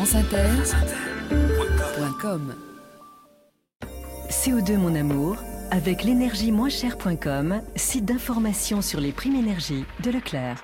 franceinter.com. CO2 mon amour, avec l'énergie-moins-chère.com, site d'information sur les primes énergie de Leclerc.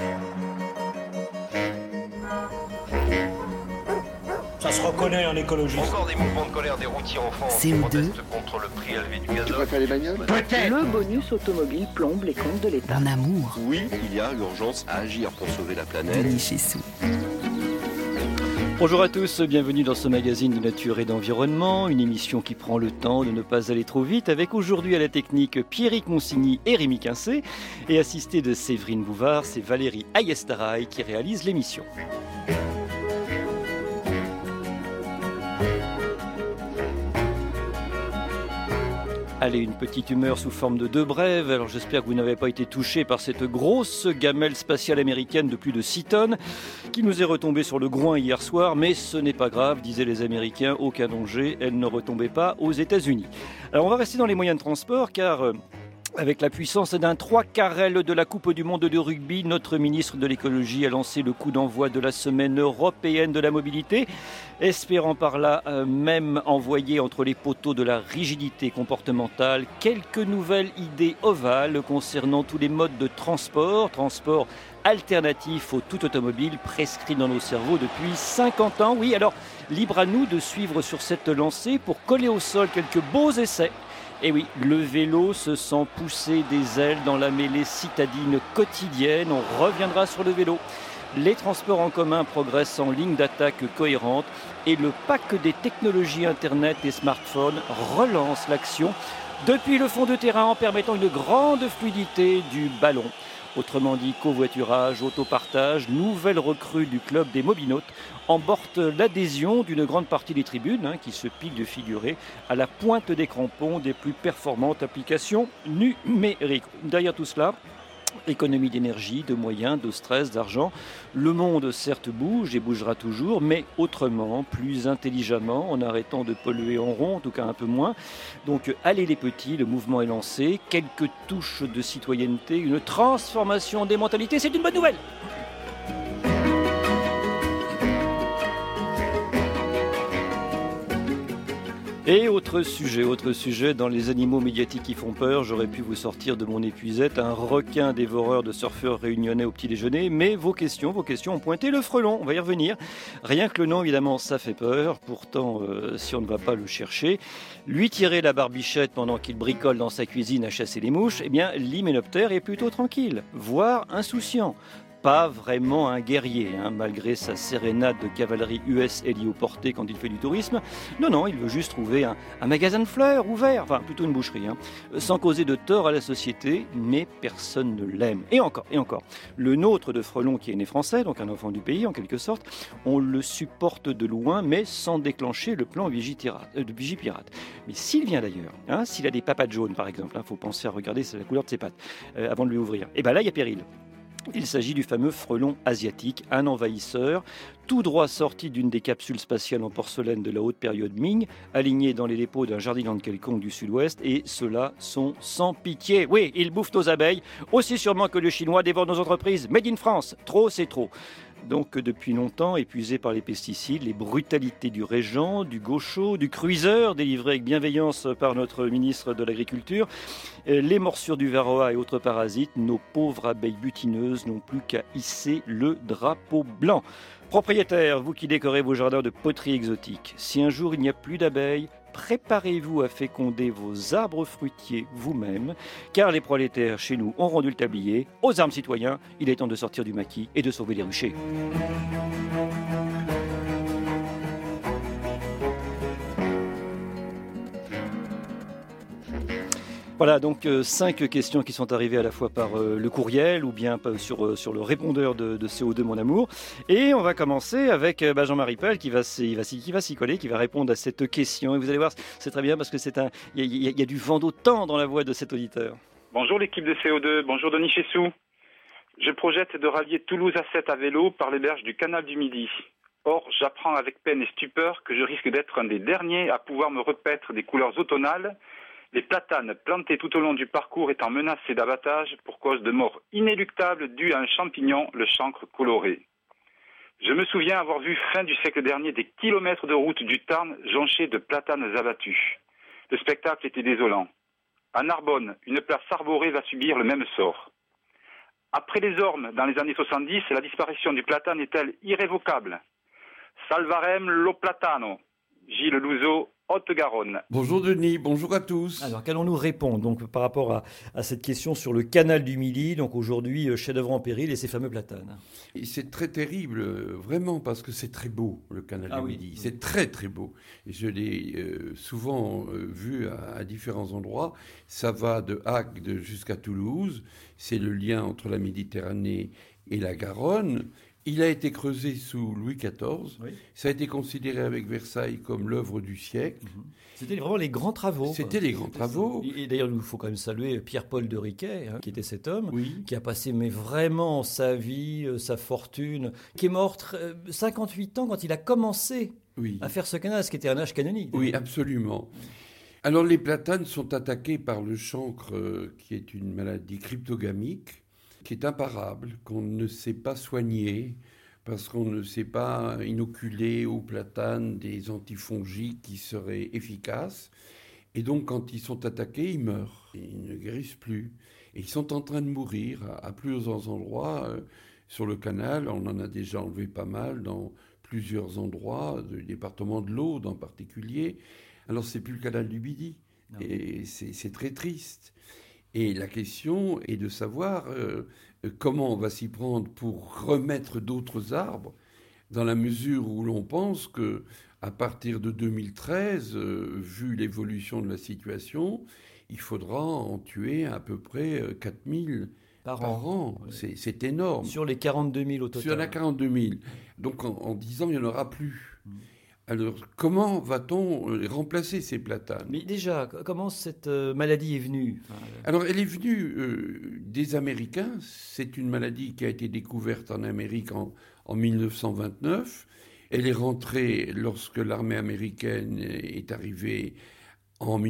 Ça se reconnaît en écologie. Encore des mouvements de colère des routiers en France qui protestent contre le prix élevé du Tu gazole. préfères les bagnoles ? Peut-être. Le bonus automobile plombe les comptes de l'État. Mon amour, Oui, il y a urgence à agir pour sauver la planète. Denis Chessou. Bonjour à tous, bienvenue dans ce magazine de nature et d'environnement, une émission qui prend le temps de ne pas aller trop vite, avec aujourd'hui à la technique Pierrick Monsigny et Rémi Quincé, et assisté de Séverine Bouvard, c'est Valérie Ayestaraï qui réalise l'émission. Allez, une petite humeur sous forme de deux brèves. Alors j'espère que vous n'avez pas été touché par cette grosse gamelle spatiale américaine de plus de 6 tonnes qui nous est retombée sur le groin hier soir, mais ce n'est pas grave, disaient les Américains, aucun danger, elle ne retombait pas aux États-Unis. Alors on va rester dans les moyens de transport car avec la puissance d'un 3/4 de la Coupe du Monde de rugby, notre ministre de l'écologie a lancé le coup d'envoi de la semaine européenne de la mobilité, espérant par là même envoyer entre les poteaux de la rigidité comportementale quelques nouvelles idées ovales concernant tous les modes de transport alternatifs au tout automobile prescrit dans nos cerveaux depuis 50 ans. Oui, alors libre à nous de suivre sur cette lancée pour coller au sol quelques beaux essais. Et oui, le vélo se sent pousser des ailes dans la mêlée citadine quotidienne. On reviendra sur le vélo. Les transports en commun progressent en ligne d'attaque cohérente et le pack des technologies Internet et smartphones relance l'action depuis le fond de terrain en permettant une grande fluidité du ballon. Autrement dit, covoiturage, autopartage, nouvelle recrue du club des mobinautes emporte l'adhésion d'une grande partie des tribunes qui se piquent de figurer à la pointe des crampons des plus performantes applications numériques. Derrière tout cela, économie d'énergie, de moyens, de stress, d'argent. Le monde, certes, bouge et bougera toujours, mais autrement, plus intelligemment, en arrêtant de polluer en rond, en tout cas un peu moins. Donc, allez les petits, le mouvement est lancé. Quelques touches de citoyenneté, une transformation des mentalités, c'est une bonne nouvelle. Et autre sujet, dans les animaux médiatiques qui font peur, j'aurais pu vous sortir de mon épuisette un requin dévoreur de surfeurs réunionnais au petit déjeuner, mais vos questions ont pointé le frelon, on va y revenir. Rien que le nom, évidemment, ça fait peur, pourtant, si on ne va pas le chercher, lui tirer la barbichette pendant qu'il bricole dans sa cuisine à chasser les mouches, eh bien, l'hyménoptère est plutôt tranquille, voire insouciant. Pas vraiment un guerrier, malgré sa sérénade de cavalerie US hélioportée quand il fait du tourisme. Non, il veut juste trouver un magasin de fleurs ouvert, enfin plutôt une boucherie, sans causer de tort à la société, mais personne ne l'aime. Et encore, le nôtre de frelon qui est né français, donc un enfant du pays en quelque sorte, on le supporte de loin, mais sans déclencher le plan Vigipirate. Mais s'il vient d'ailleurs, s'il a des papates jaunes par exemple, faut penser à regarder la couleur de ses pattes avant de lui ouvrir, et bien là il y a péril. Il s'agit du fameux frelon asiatique, un envahisseur, tout droit sorti d'une des capsules spatiales en porcelaine de la haute période Ming, aligné dans les dépôts d'un jardinland quelconque du sud-ouest, et ceux-là sont sans pitié. Oui, ils bouffent nos abeilles, aussi sûrement que le chinois dévore nos entreprises. Made in France, trop c'est trop. Donc depuis longtemps épuisés par les pesticides, les brutalités du régent, du gaucho, du cruiseur, délivré avec bienveillance par notre ministre de l'Agriculture, les morsures du varroa et autres parasites, nos pauvres abeilles butineuses n'ont plus qu'à hisser le drapeau blanc. Propriétaires, vous qui décorez vos jardins de poteries exotiques, si un jour il n'y a plus d'abeilles, préparez-vous à féconder vos arbres fruitiers vous-même, car les prolétaires chez nous ont rendu le tablier. Aux armes citoyens, il est temps de sortir du maquis et de sauver les ruchers. Voilà, donc 5 questions qui sont arrivées à la fois par le courriel ou bien sur le répondeur de CO2 Mon Amour. Et on va commencer avec Jean-Marie Pell qui va s'y coller, qui va répondre à cette question. Et vous allez voir, c'est très bien parce que il y a du vent d'autant dans la voix de cet auditeur. Bonjour l'équipe de CO2, bonjour Denis Chessou. Je projette de rallier Toulouse à 7 à vélo par les berges du canal du Midi. Or, j'apprends avec peine et stupeur que je risque d'être un des derniers à pouvoir me repaître des couleurs automnales, les platanes plantés tout au long du parcours étant menacés d'abattage pour cause de mort inéluctable due à un champignon, le chancre coloré. Je me souviens avoir vu fin du siècle dernier des kilomètres de route du Tarn jonchés de platanes abattus. Le spectacle était désolant. À Narbonne, une place arborée va subir le même sort. Après les ormes, dans les années 70, la disparition du platane est-elle irrévocable? Salvarem lo platano. Gilles Louzeau, Haute-Garonne. Bonjour Denis, bonjour à tous. Alors, qu'allons-nous répondre donc, par rapport à cette question sur le canal du Midi, donc aujourd'hui chef-d'œuvre en péril et ces fameux platanes? Et c'est très terrible, vraiment, parce que c'est très beau, le canal du Midi. C'est très très beau. Et je l'ai souvent vu à différents endroits. Ça va de Agde jusqu'à Toulouse. C'est le lien entre la Méditerranée et la Garonne. Il a été creusé sous Louis XIV. Oui. Ça a été considéré avec Versailles comme l'œuvre du siècle. C'était vraiment les grands travaux. C'était les grands travaux. Et d'ailleurs, il faut quand même saluer Pierre-Paul de Riquet, qui était cet homme, qui a passé vraiment sa vie, sa fortune, qui est mort 58 ans quand il a commencé à faire ce canal, ce qui était un âge canonique. Oui, absolument. Alors les platanes sont attaqués par le chancre, qui est une maladie cryptogamique, qui est imparable, qu'on ne sait pas soigner, parce qu'on ne sait pas inoculer aux platanes des antifongiques qui seraient efficaces. Et donc, quand ils sont attaqués, ils meurent. Ils ne guérissent plus. Et ils sont en train de mourir à plusieurs endroits sur le canal. On en a déjà enlevé pas mal dans plusieurs endroits, du département de l'Aude en particulier. Alors, c'est plus le canal du Midi. Non. Et c'est très triste. Et la question est de savoir comment on va s'y prendre pour remettre d'autres arbres, dans la mesure où l'on pense que, à partir de 2013, vu l'évolution de la situation, il faudra en tuer à peu près 4000 par an. Oui. C'est énorme. Sur les 42 000 au total. Sur les 42 000. Donc en 10 ans, il n'y en aura plus. Alors, comment va-t-on remplacer ces platanes? Mais déjà, comment cette maladie est venue? Alors, elle est venue des Américains. C'est une maladie qui a été découverte en Amérique en 1929. Elle est rentrée lorsque l'armée américaine est arrivée en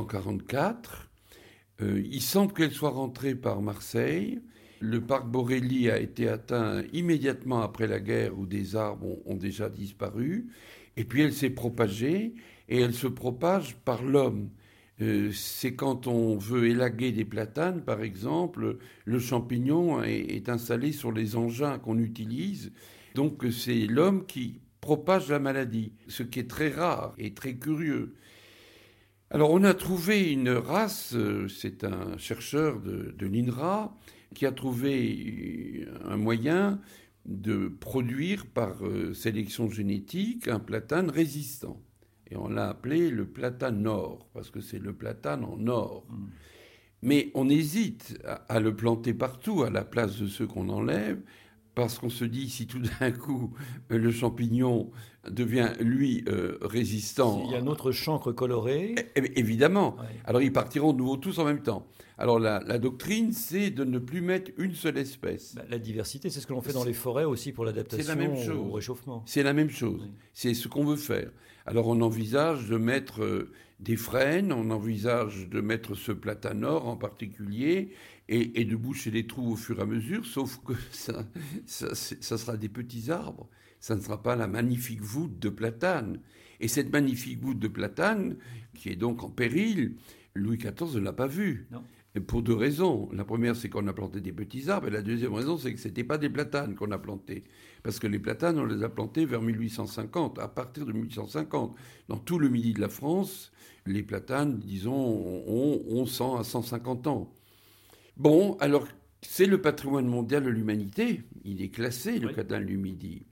1944. Il semble qu'elle soit rentrée par Marseille. Le parc Borelli a été atteint immédiatement après la guerre, où des arbres ont déjà disparu. Et puis elle s'est propagée, et elle se propage par l'homme. C'est quand on veut élaguer des platanes, par exemple, le champignon est installé sur les engins qu'on utilise. Donc c'est l'homme qui propage la maladie, ce qui est très rare et très curieux. Alors on a trouvé une race, c'est un chercheur de l'INRA, qui a trouvé un moyen de produire par sélection génétique un platane résistant. Et on l'a appelé le platane or, parce que c'est le platane en or. Mais on hésite à le planter partout, à la place de ceux qu'on enlève, parce qu'on se dit, si tout d'un coup, le champignon devient, lui, résistant... S'il y a un autre chancre coloré... Évidemment. Ouais. Alors, ils partiront de nouveau tous en même temps. Alors, la doctrine, c'est de ne plus mettre une seule espèce. La diversité, c'est ce que l'on fait dans les forêts aussi pour l'adaptation au réchauffement. C'est la même chose. Oui. C'est ce qu'on veut faire. Alors, on envisage de mettre des frênes, on envisage de mettre ce platane or en particulier, et de boucher les trous au fur et à mesure, sauf que ça sera des petits arbres. Ça ne sera pas la magnifique voûte de platane. Et cette magnifique voûte de platane, qui est donc en péril, Louis XIV ne l'a pas vue. Non. Pour deux raisons. La première, c'est qu'on a planté des petits arbres. Et la deuxième raison, c'est que ce n'était pas des platanes qu'on a plantés. Parce que les platanes, on les a plantés vers 1850, à partir de 1850. Dans tout le Midi de la France, les platanes, disons, ont 100 à 150 ans. Bon, alors, c'est le patrimoine mondial de l'humanité. Il est classé, le canal du Midi.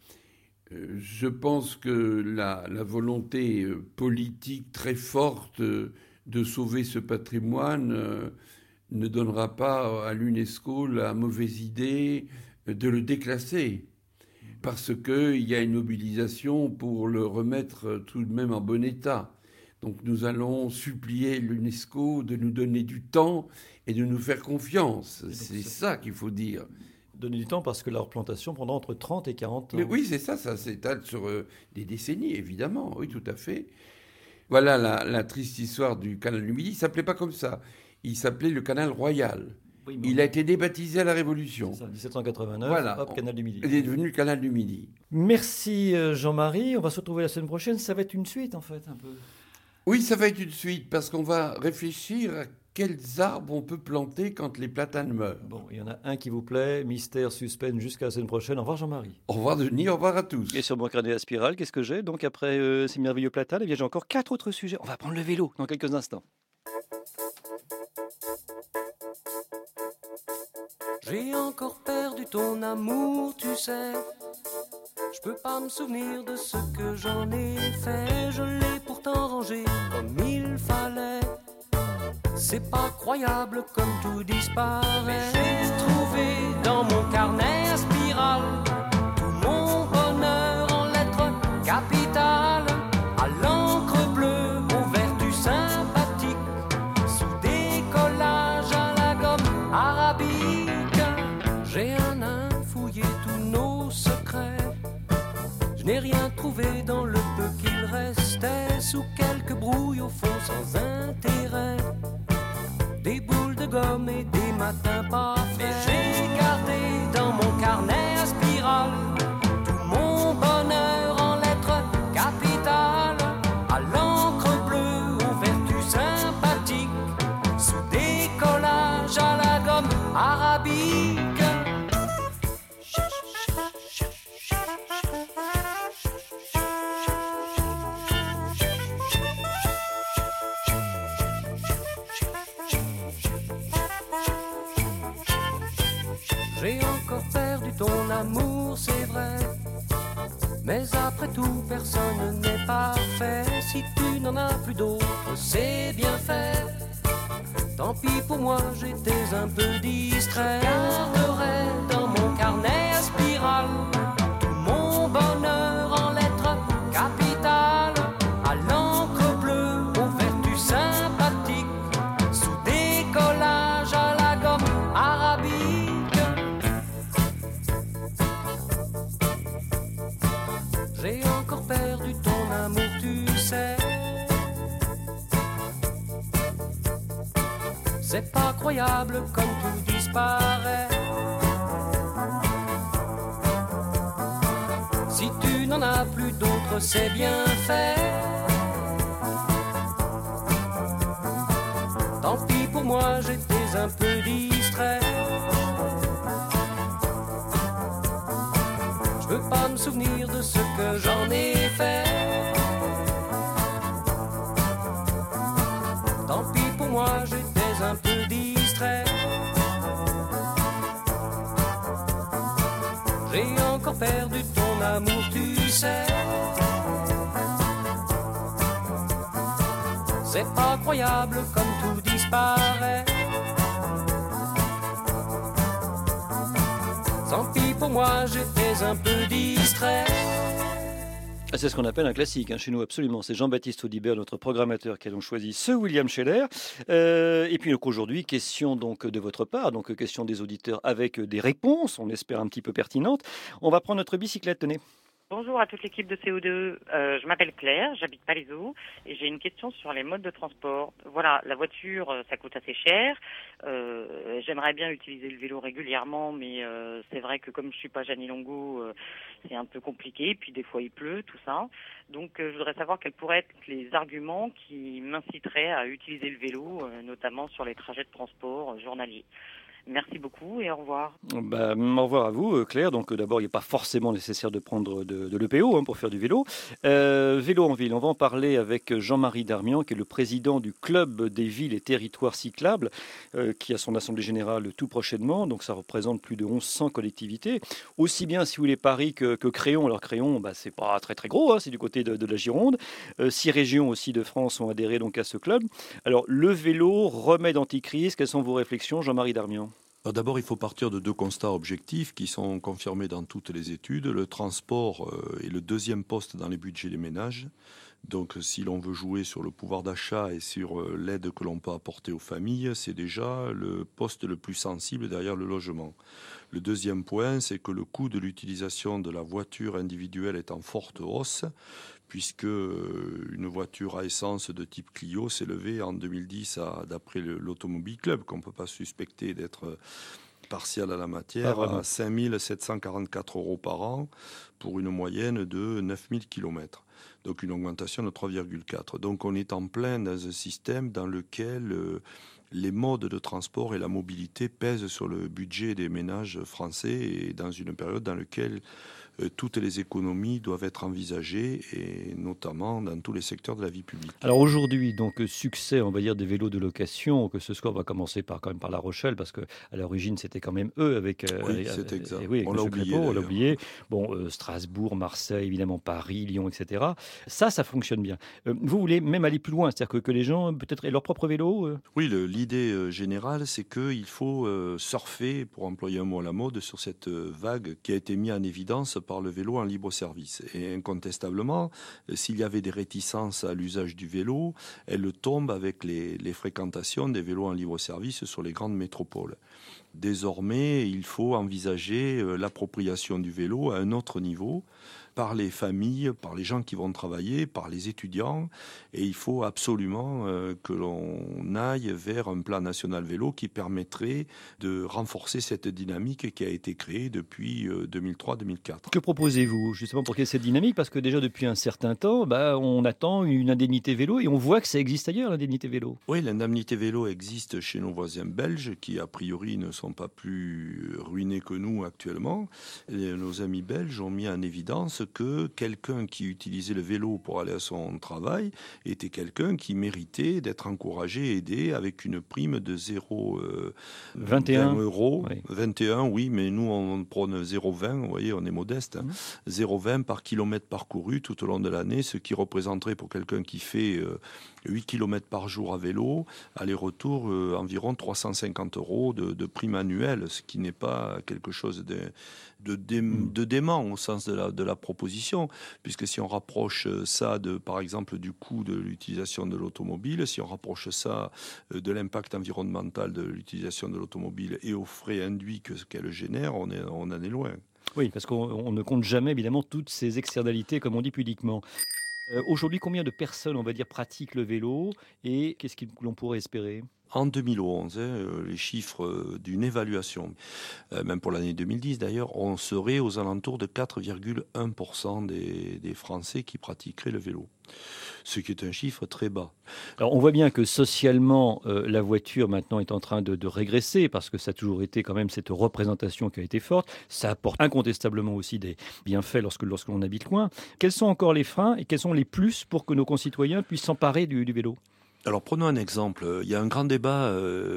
Je pense que la volonté politique très forte de sauver ce patrimoine ne donnera pas à l'UNESCO la mauvaise idée de le déclasser. Parce qu'il y a une mobilisation pour le remettre tout de même en bon état. Donc nous allons supplier l'UNESCO de nous donner du temps et de nous faire confiance. C'est ça qu'il faut dire. Donner du temps parce que la replantation prendra entre 30 et 40 ans. Mais oui, c'est ça, ça s'étale sur des décennies, évidemment. Oui, tout à fait. Voilà la triste histoire du canal du Midi. Il ne s'appelait pas comme ça. Il s'appelait le canal royal. Oui, Il a été débaptisé à la Révolution. C'est ça, 1789, Voilà. hop, Canal du Midi. Il est devenu le Canal du Midi. Merci Jean-Marie, on va se retrouver la semaine prochaine, ça va être une suite en fait un peu. Oui, ça va être une suite, parce qu'on va réfléchir à quels arbres on peut planter quand les platanes meurent. Bon, il y en a un qui vous plaît, mystère, suspense, jusqu'à la semaine prochaine. Au revoir Jean-Marie. Au revoir Denis, au revoir à tous. Et sur mon carnet à spirale, qu'est-ce que j'ai? Donc après ces merveilleux platanes, eh bien, j'ai encore 4 autres sujets. On va prendre le vélo dans quelques instants. J'ai encore perdu ton amour, tu sais. Je peux pas me souvenir de ce que j'en ai fait. Je l'ai pourtant rangé comme il fallait. C'est pas croyable comme tout disparaît. Mais j'ai trouvé dans mon carnet à spirale tout mon bonheur en lettres capitales, à l'encre bleue, aux vertus sympathiques, sous des collages à la gomme arabique. J'ai fouillé tous nos secrets. Je n'ai rien trouvé dans le peu qu'il restait, sous quelques brouilles au fond sans intérêt. Des boules de gomme et des matins pas faits. Mais j'ai gardé dans mon carnet à spirale tout mon bonheur en lettres capitales, à l'encre bleue, aux vertus sympathiques, sous des collages à la gomme arabique. J'ai encore perdu ton amour, c'est vrai. Mais après tout, personne n'est parfait. Si tu n'en as plus d'autres, c'est bien fait. Tant pis pour moi, j'étais un peu distrait. Je garderai dans mon carnet à spirale tout mon bonheur en lettres capitales, à l'encre bleue, aux vertus sympathiques, sous des collages à la gomme arabique. J'ai encore perdu ton amour, tu sais. C'est pas croyable comme tout disparaît. Si tu n'en as plus d'autres, c'est bien fait. Tant pis pour moi, j'étais un peu distrait. Je veux pas me souvenir de ce que j'en ai fait. Tant pis pour moi, j'étais un peu distrait. J'ai encore perdu ton amour, tu sais. C'est pas croyable comme tout disparaît. Tant pis pour moi, j'étais un peu distrait. C'est ce qu'on appelle un classique chez nous, absolument. C'est Jean-Baptiste Audibert, notre programmateur, qui a donc choisi ce William Scheller. Et puis donc aujourd'hui, question donc de votre part, donc question des auditeurs avec des réponses, on espère un petit peu pertinentes. On va prendre notre bicyclette, tenez. Bonjour à toute l'équipe de CO2. Je m'appelle Claire, j'habite Palaiseau et j'ai une question sur les modes de transport. Voilà, la voiture, ça coûte assez cher. J'aimerais bien utiliser le vélo régulièrement, mais c'est vrai que comme je suis pas Jeannie Longo, c'est un peu compliqué. Puis des fois il pleut, tout ça. Donc je voudrais savoir quels pourraient être les arguments qui m'inciteraient à utiliser le vélo, notamment sur les trajets de transport journaliers. Merci beaucoup et au revoir. Au revoir à vous, Claire. Donc d'abord, il n'est pas forcément nécessaire de prendre de l'EPO pour faire du vélo. Vélo en ville, on va en parler avec Jean-Marie Darmian, qui est le président du Club des villes et territoires cyclables, qui a son assemblée générale tout prochainement. Donc ça représente plus de 1100 collectivités. Aussi bien, si vous voulez, Paris que Créon. Alors Créon, c'est pas très très gros, c'est du côté de la Gironde. 6 régions aussi de France ont adhéré donc à ce club. Alors le vélo, remède anti-crise, quelles sont vos réflexions, Jean-Marie Darmian ? Alors d'abord, il faut partir de 2 constats objectifs qui sont confirmés dans toutes les études. Le transport est le 2e poste dans les budgets des ménages. Donc si l'on veut jouer sur le pouvoir d'achat et sur l'aide que l'on peut apporter aux familles, c'est déjà le poste le plus sensible derrière le logement. Le 2e point, c'est que le coût de l'utilisation de la voiture individuelle est en forte hausse, puisque une voiture à essence de type Clio s'est levée en 2010, d'après l'Automobile Club, qu'on ne peut pas suspecter d'être partial à la matière, à 5 744 € par an pour une moyenne de 9 000 km. Donc une augmentation de 3,4. Donc on est en plein dans un système dans lequel les modes de transport et la mobilité pèsent sur le budget des ménages français, et dans une période dans laquelle toutes les économies doivent être envisagées, et notamment dans tous les secteurs de la vie publique. Alors aujourd'hui, donc succès, on va dire, des vélos de location, que ce soit, on va commencer quand même par La Rochelle, parce qu'à l'origine c'était quand même eux avec. Oui, c'est exact. Oui, on l'a oublié. Bon, Strasbourg, Marseille, évidemment Paris, Lyon, etc. Ça fonctionne bien. Vous voulez même aller plus loin, c'est-à-dire que les gens peut-être aient leur propre vélo. Oui, l'idée générale, c'est qu'il faut surfer, pour employer un mot à la mode, sur cette vague qui a été mise en évidence par le vélo en libre service. Et incontestablement, s'il y avait des réticences à l'usage du vélo, elles tombent avec les fréquentations des vélos en libre service sur les grandes métropoles. Désormais, il faut envisager l'appropriation du vélo à un autre niveau, par les familles, par les gens qui vont travailler, par les étudiants. Et il faut absolument que l'on aille vers un plan national vélo qui permettrait de renforcer cette dynamique qui a été créée depuis 2003-2004. Que proposez-vous justement pour qu'il y ait cette dynamique? Parce que déjà depuis un certain temps, on attend une indemnité vélo et on voit que ça existe ailleurs, l'indemnité vélo. Oui, l'indemnité vélo existe chez nos voisins belges qui, a priori, ne sont pas plus ruinés que nous actuellement. Et nos amis belges ont mis en évidence que quelqu'un qui utilisait le vélo pour aller à son travail était quelqu'un qui méritait d'être encouragé, aidé avec une prime de 21 euros. Oui. 21, oui, mais nous on prône 0,20, vous voyez, on est modeste. 0,20 par kilomètre parcouru tout au long de l'année, ce qui représenterait pour quelqu'un qui fait 8 km par jour à vélo, aller-retour environ 350 € de prime annuelle, ce qui n'est pas quelque chose de dément au sens de la proposition, puisque si on rapproche ça par exemple du coût de l'utilisation de l'automobile, si on rapproche ça de l'impact environnemental de l'utilisation de l'automobile et aux frais induits qu'elle génère, on en est loin. Oui, parce qu'on ne compte jamais évidemment toutes ces externalités, comme on dit pudiquement. Aujourd'hui, combien de personnes, on va dire, pratiquent le vélo et qu'est-ce que l'on pourrait espérer ? En 2011, les chiffres d'une évaluation, même pour l'année 2010 d'ailleurs, on serait aux alentours de 4,1% des Français qui pratiqueraient le vélo. Ce qui est un chiffre très bas. Alors on voit bien que socialement, la voiture maintenant est en train de régresser parce que ça a toujours été quand même cette représentation qui a été forte. Ça apporte incontestablement aussi des bienfaits lorsqu'on habite loin. Quels sont encore les freins et quels sont les plus pour que nos concitoyens puissent s'emparer du vélo ? Alors prenons un exemple. Il y a un grand débat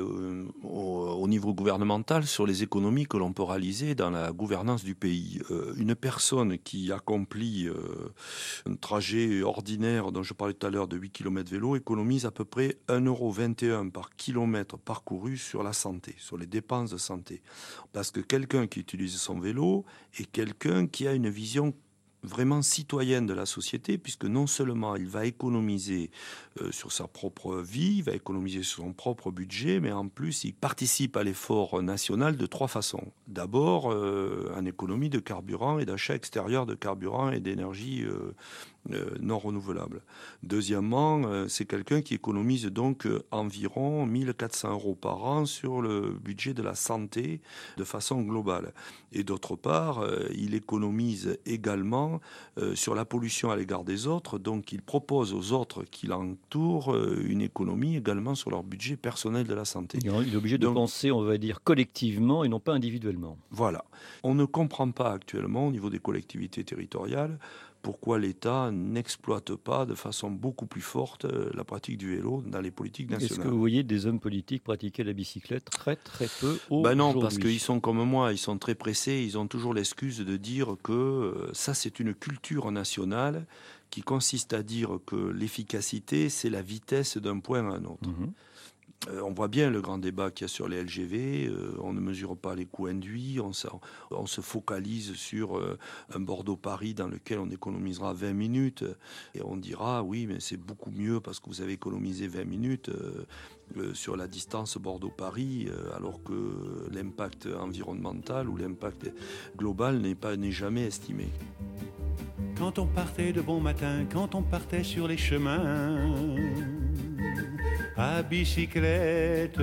au niveau gouvernemental sur les économies que l'on peut réaliser dans la gouvernance du pays. Une personne qui accomplit un trajet ordinaire dont je parlais tout à l'heure de 8 km vélo économise à peu près 1,21 € par kilomètre parcouru sur la santé, sur les dépenses de santé. Parce que quelqu'un qui utilise son vélo est quelqu'un qui a une vision vraiment citoyenne de la société, puisque non seulement il va économiser sur sa propre vie, il va économiser sur son propre budget, mais en plus il participe à l'effort national de 3 façons. D'abord, en économie de carburant et d'achat extérieur de carburant et d'énergie non renouvelable. Deuxièmement, c'est quelqu'un qui économise donc environ 1 400 € par an sur le budget de la santé de façon globale. Et d'autre part, il économise également sur la pollution à l'égard des autres, donc il propose aux autres qui l'entourent une économie également sur leur budget personnel de la santé. Il est obligé de penser, on va dire, collectivement et non pas individuellement. Voilà. On ne comprend pas actuellement au niveau des collectivités territoriales pourquoi l'État n'exploite pas de façon beaucoup plus forte la pratique du vélo dans les politiques nationales. Est-ce que vous voyez des hommes politiques pratiquer la bicyclette très très peu aujourd'hui ? Non, parce qu'ils sont comme moi, ils sont très pressés, ils ont toujours l'excuse de dire que ça c'est une culture nationale qui consiste à dire que l'efficacité c'est la vitesse d'un point à un autre. On voit bien le grand débat qu'il y a sur les LGV, on ne mesure pas les coûts induits, on se focalise sur un Bordeaux-Paris dans lequel on économisera 20 minutes et on dira oui mais c'est beaucoup mieux parce que vous avez économisé 20 minutes sur la distance Bordeaux-Paris alors que l'impact environnemental ou l'impact global n'est jamais estimé. Quand on partait de bon matin, quand on partait sur les chemins à bicyclette,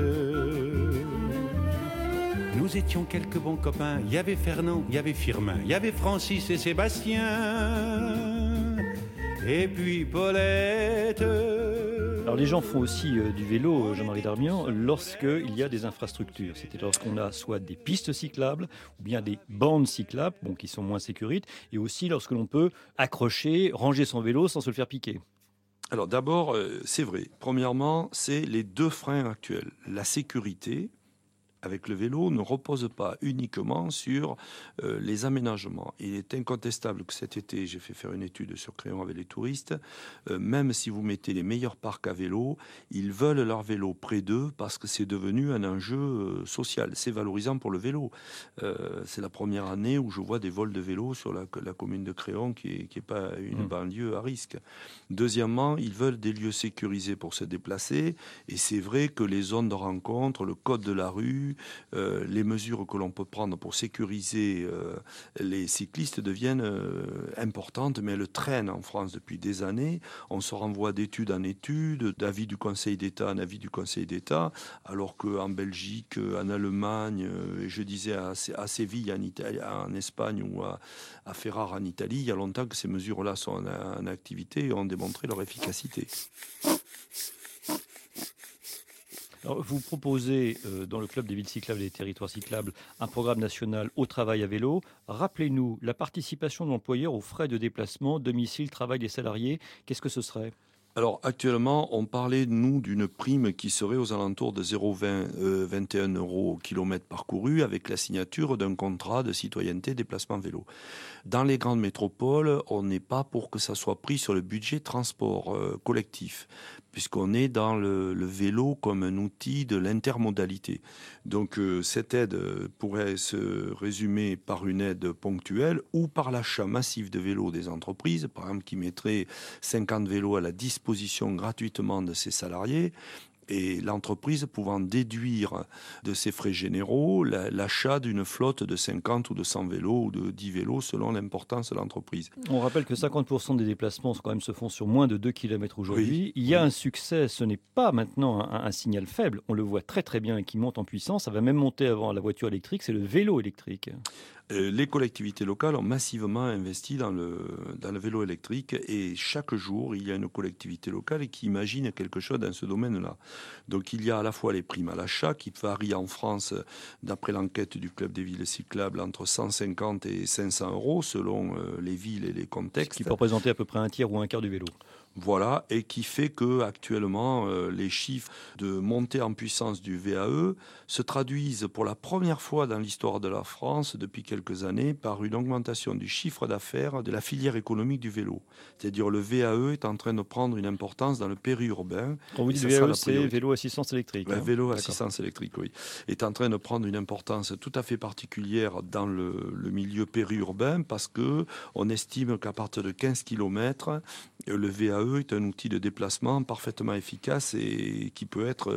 nous étions quelques bons copains. Il y avait Fernand, il y avait Firmin, il y avait Francis et Sébastien, et puis Paulette. Alors les gens font aussi du vélo, Jean-Marie Darmian, lorsqu'il y a des infrastructures. C'est lorsqu'on a soit des pistes cyclables ou bien des bandes cyclables, qui sont moins sécurites, et aussi lorsque l'on peut accrocher, ranger son vélo sans se le faire piquer. Alors d'abord, c'est vrai. Premièrement, c'est les deux freins actuels. La sécurité avec le vélo ne repose pas uniquement sur les aménagements. Il est incontestable que cet été, j'ai fait faire une étude sur Créon avec les touristes, même si vous mettez les meilleurs parcs à vélo, ils veulent leur vélo près d'eux parce que c'est devenu un enjeu social. C'est valorisant pour le vélo. C'est la première année où je vois des vols de vélo sur la commune de Créon qui est pas une banlieue à risque. Deuxièmement, ils veulent des lieux sécurisés pour se déplacer et c'est vrai que les zones de rencontre, le code de la rue, les mesures que l'on peut prendre pour sécuriser les cyclistes deviennent importantes, mais elles traînent en France depuis des années. On se renvoie d'étude en étude, d'avis du Conseil d'État en avis du Conseil d'État, alors qu'en Belgique, en Allemagne, je disais à Séville en Espagne ou à Ferrare en Italie, il y a longtemps que ces mesures-là sont en activité et ont démontré leur efficacité. Alors, vous proposez, dans le Club des villes cyclables et des territoires cyclables, un programme national au travail à vélo. Rappelez-nous la participation de l'employeur aux frais de déplacement, domicile, travail des salariés. Qu'est-ce que ce serait ? Alors actuellement, on parlait, nous, d'une prime qui serait aux alentours de 0,21 € au kilomètre parcouru avec la signature d'un contrat de citoyenneté déplacement vélo. Dans les grandes métropoles, on n'est pas pour que ça soit pris sur le budget transport collectif, puisqu'on est dans le vélo comme un outil de l'intermodalité. Donc cette aide pourrait se résumer par une aide ponctuelle ou par l'achat massif de vélos des entreprises, par exemple qui mettrait 50 vélos à la disposition gratuitement de ses salariés, et l'entreprise pouvant déduire de ses frais généraux l'achat d'une flotte de 50 ou de 100 vélos ou de 10 vélos selon l'importance de l'entreprise. On rappelle que 50% des déplacements se font sur moins de 2 km aujourd'hui. Oui, il y a un succès, ce n'est pas maintenant un signal faible, on le voit très très bien et qui monte en puissance, ça va même monter avant la voiture électrique, c'est le vélo électrique. Les collectivités locales ont massivement investi dans le vélo électrique et chaque jour, il y a une collectivité locale qui imagine quelque chose dans ce domaine-là. Donc il y a à la fois les primes à l'achat qui varient en France, d'après l'enquête du Club des villes cyclables, entre 150 et 500 € selon les villes et les contextes. Ce qui peut représenter à peu près un tiers ou un quart du vélo. Voilà, et qui fait que actuellement les chiffres de montée en puissance du VAE se traduisent pour la première fois dans l'histoire de la France depuis quelques années par une augmentation du chiffre d'affaires de la filière économique du vélo. C'est-à-dire le VAE est en train de prendre une importance dans le périurbain. Quand vous dites VAE, c'est vélo assistance électrique. Vélo assistance électrique, oui. Est en train de prendre une importance tout à fait particulière dans le milieu périurbain parce que on estime qu'à partir de 15 km, le VAE est un outil de déplacement parfaitement efficace et qui peut être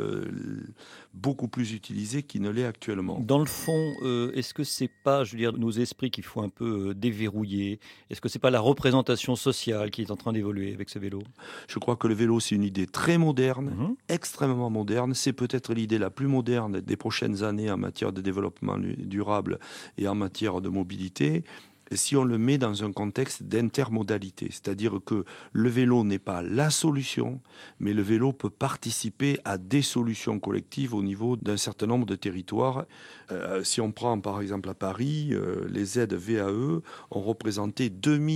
beaucoup plus utilisé qu'il ne l'est actuellement. Dans le fond, est-ce que c'est pas, nos esprits qu'il faut un peu déverrouiller ? Est-ce que c'est pas la représentation sociale qui est en train d'évoluer avec ce vélo ? Je crois que le vélo, c'est une idée très moderne, extrêmement moderne. C'est peut-être l'idée la plus moderne des prochaines années en matière de développement durable et en matière de mobilité. Si on le met dans un contexte d'intermodalité, c'est-à-dire que le vélo n'est pas la solution, mais le vélo peut participer à des solutions collectives au niveau d'un certain nombre de territoires. Si on prend par exemple à Paris, les aides VAE ont représenté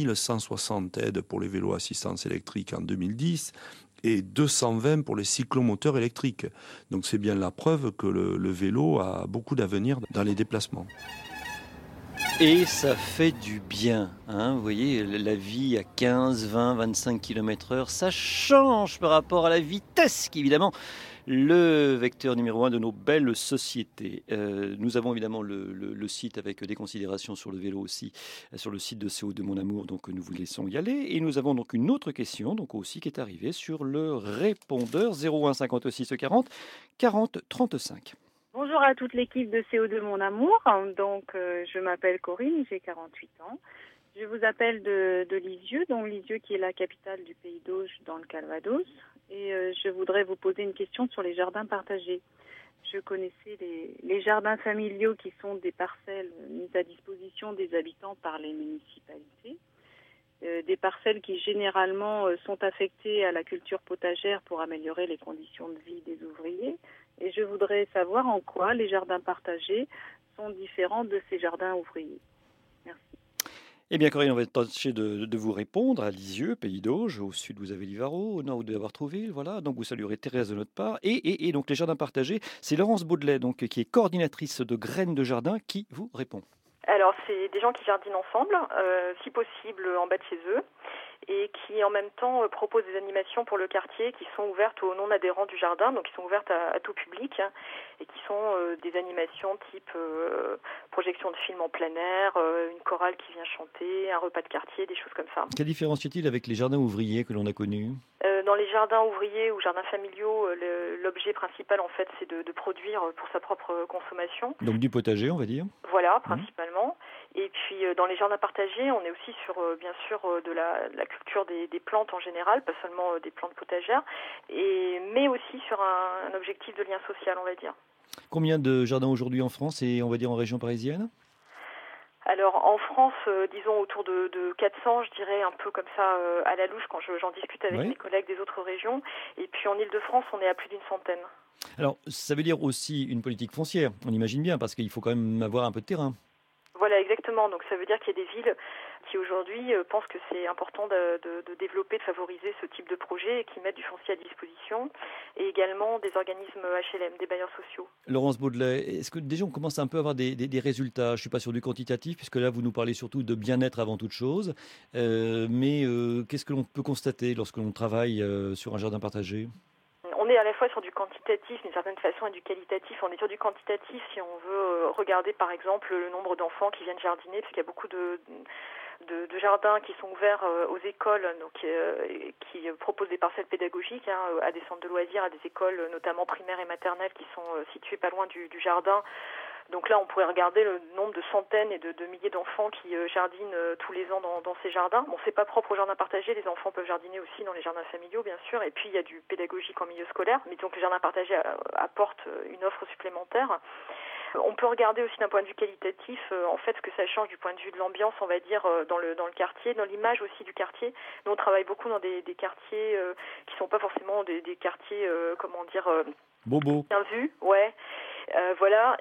2160 aides pour les vélos assistance électrique en 2010, et 220 pour les cyclomoteurs électriques. Donc c'est bien la preuve que le vélo a beaucoup d'avenir dans les déplacements. Et ça fait du bien, vous voyez, la vie à 15, 20, 25 km/h, ça change par rapport à la vitesse qu'évidemment le vecteur numéro 1 de nos belles sociétés. Nous avons évidemment le site avec des considérations sur le vélo aussi, sur le site de CO2 Mon Amour, donc nous vous laissons y aller. Et nous avons donc une autre question, donc aussi qui est arrivée sur le répondeur 01 56 40 40 35. Bonjour à toute l'équipe de CO2 Mon Amour. Donc, je m'appelle Corinne, j'ai 48 ans. Je vous appelle de Lisieux, donc Lisieux qui est la capitale du pays d'Auge dans le Calvados. Et je voudrais vous poser une question sur les jardins partagés. Je connaissais les jardins familiaux qui sont des parcelles mises à disposition des habitants par les municipalités. Des parcelles qui généralement sont affectées à la culture potagère pour améliorer les conditions de vie des ouvriers. Et je voudrais savoir en quoi les jardins partagés sont différents de ces jardins ouvriers. Merci. Eh bien, Corinne, on va tâcher de vous répondre à Lisieux, pays d'Auge. Au sud, vous avez Livarot. Au nord, vous devez avoir Trouville. Voilà. Donc, vous saluerez Thérèse de notre part. Et donc, les jardins partagés, c'est Laurence Baudelet, donc, qui est coordinatrice de Graines de Jardin, qui vous répond. Alors, c'est des gens qui jardinent ensemble, si possible en bas de chez eux, et qui en même temps proposent des animations pour le quartier qui sont ouvertes aux non-adhérents du jardin, donc qui sont ouvertes à tout public, et qui sont des animations type projection de films en plein air, une chorale qui vient chanter, un repas de quartier, des choses comme ça. Quelle différence y a-t-il avec les jardins ouvriers que l'on a connus ? Dans les jardins ouvriers ou jardins familiaux, l'objet principal, en fait, c'est de produire pour sa propre consommation. Donc du potager, on va dire. Voilà, principalement. Et puis, dans les jardins partagés, on est aussi sur, bien sûr, de la culture des plantes en général, pas seulement des plantes potagères, mais aussi sur un objectif de lien social, on va dire. Combien de jardins aujourd'hui en France et, on va dire, en région parisienne ? Alors en France, disons autour de 400, je dirais un peu comme ça à la louche quand j'en discute avec mes collègues des autres régions. Et puis en Ile-de-France, on est à plus d'une centaine. Alors ça veut dire aussi une politique foncière, on imagine bien, parce qu'il faut quand même avoir un peu de terrain. Voilà, exactement. Donc ça veut dire qu'il y a des villes qui aujourd'hui pensent que c'est important de développer, de favoriser ce type de projet et qui mettent du foncier à disposition, et également des organismes HLM, des bailleurs sociaux. Laurence Baudelet, est-ce que déjà on commence un peu à avoir des résultats ? Je ne suis pas sur du quantitatif, puisque là vous nous parlez surtout de bien-être avant toute chose, mais qu'est-ce que l'on peut constater lorsque l'on travaille sur un jardin partagé ? On est à la fois sur du quantitatif d'une certaine façon et du qualitatif. On est sur du quantitatif si on veut regarder par exemple le nombre d'enfants qui viennent jardiner, parce qu'il y a beaucoup de jardins qui sont ouverts aux écoles, donc qui proposent des parcelles pédagogiques à des centres de loisirs, à des écoles notamment primaires et maternelles qui sont situées pas loin du jardin. Donc là, on pourrait regarder le nombre de centaines et de milliers d'enfants qui jardinent tous les ans dans ces jardins. Bon, c'est pas propre aux jardins partagés, les enfants peuvent jardiner aussi dans les jardins familiaux, bien sûr. Et puis, il y a du pédagogique en milieu scolaire, mais donc les jardins partagés apportent une offre supplémentaire. On peut regarder aussi d'un point de vue qualitatif, en fait, ce que ça change du point de vue de l'ambiance, on va dire, dans le quartier, dans l'image aussi du quartier. Nous, on travaille beaucoup dans des quartiers qui sont pas forcément des quartiers, bobo. Bien vus, ouais. Voilà,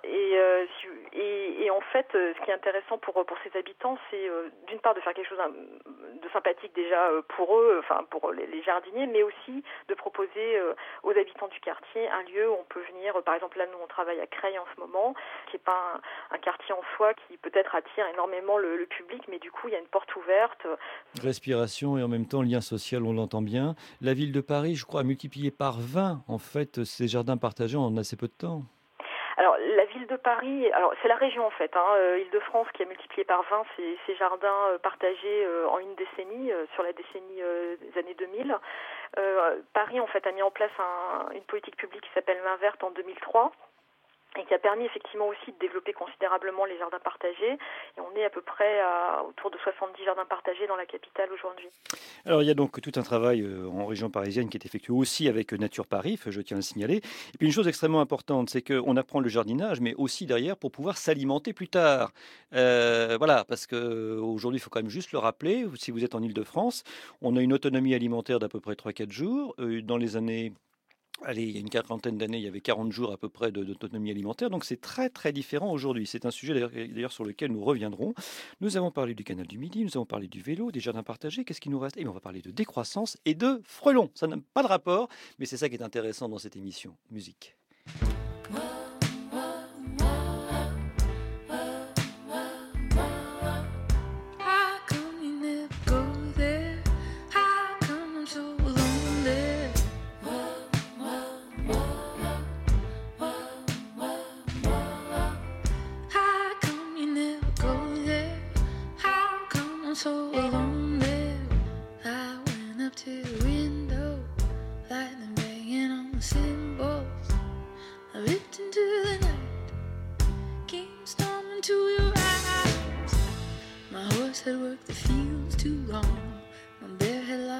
et en fait, ce qui est intéressant pour ces habitants, c'est d'une part de faire quelque chose de sympathique déjà pour eux, enfin pour les jardiniers, mais aussi de proposer aux habitants du quartier un lieu où on peut venir. Par exemple, là, nous, on travaille à Creil en ce moment, qui n'est pas un quartier en soi qui peut-être attire énormément le public, mais du coup, il y a une porte ouverte. Respiration et en même temps lien social, on l'entend bien. La ville de Paris, je crois, a multiplié par 20 en fait ces jardins partagés en assez peu de temps. Alors, la ville de Paris, c'est la région en fait, Île-de-France qui a multiplié par 20 ces jardins partagés en une décennie, sur la décennie des années 2000. Paris en fait a mis en place une politique publique qui s'appelle Main Verte en 2003. Et qui a permis effectivement aussi de développer considérablement les jardins partagés. Et on est à peu près autour de 70 jardins partagés dans la capitale aujourd'hui. Alors il y a donc tout un travail en région parisienne qui est effectué aussi avec Nature Paris, je tiens à le signaler. Et puis une chose extrêmement importante, c'est qu'on apprend le jardinage, mais aussi derrière pour pouvoir s'alimenter plus tard. Voilà, parce qu'aujourd'hui, il faut quand même juste le rappeler, si vous êtes en Île-de-France, on a une autonomie alimentaire d'à peu près 3-4 jours. Dans les années... il y a une quarantaine d'années, il y avait 40 jours à peu près d'autonomie alimentaire, donc c'est très très différent aujourd'hui. C'est un sujet d'ailleurs sur lequel nous reviendrons. Nous avons parlé du canal du Midi, nous avons parlé du vélo, des jardins partagés. Qu'est-ce qui nous reste ? On va parler de décroissance et de frelons. Ça n'a pas de rapport, mais c'est ça qui est intéressant dans cette émission. Musique.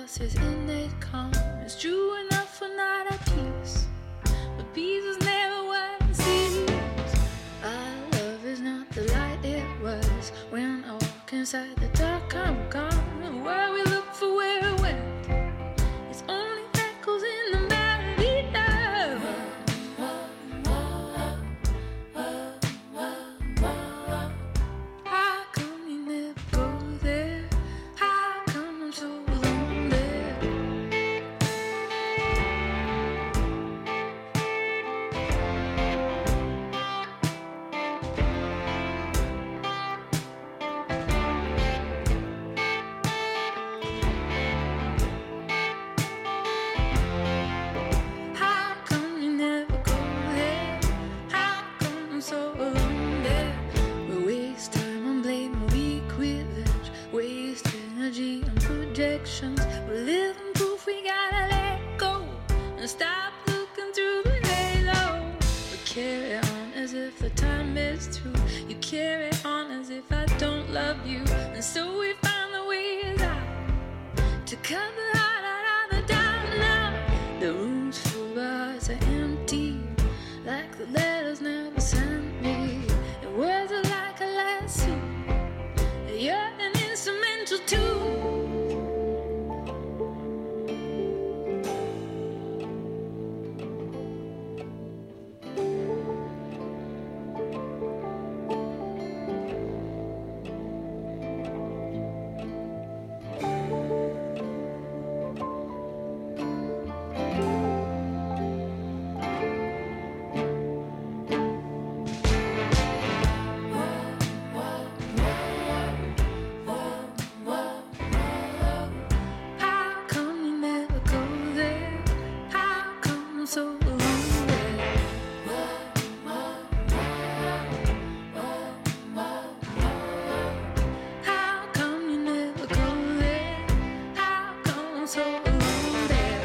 says innate calm is true enough for not at peace. But peace is never what it seems. Our love is not the light it was when I walk inside the dark. I'm gone. Where we look for where it went. It's only echoes in the melody now. How come you never go there? How come I'm so alone there? How come you never go there? How come I'm so alone there? We waste time on blame, we quit revenge, waste energy on projections. We're living proof we gotta let go and stop looking through the halo. We carry on as if the time is true. You carry on as if I don't love you, and so we find the ways out to cut the heart out of the doubt now. The room's full, but hearts are empty, like the letters never sent me. And words are like a lasso, you're an instrumental too. How come you never go there? How come I'm so alone there? How come you never go there? How come I'm so alone there?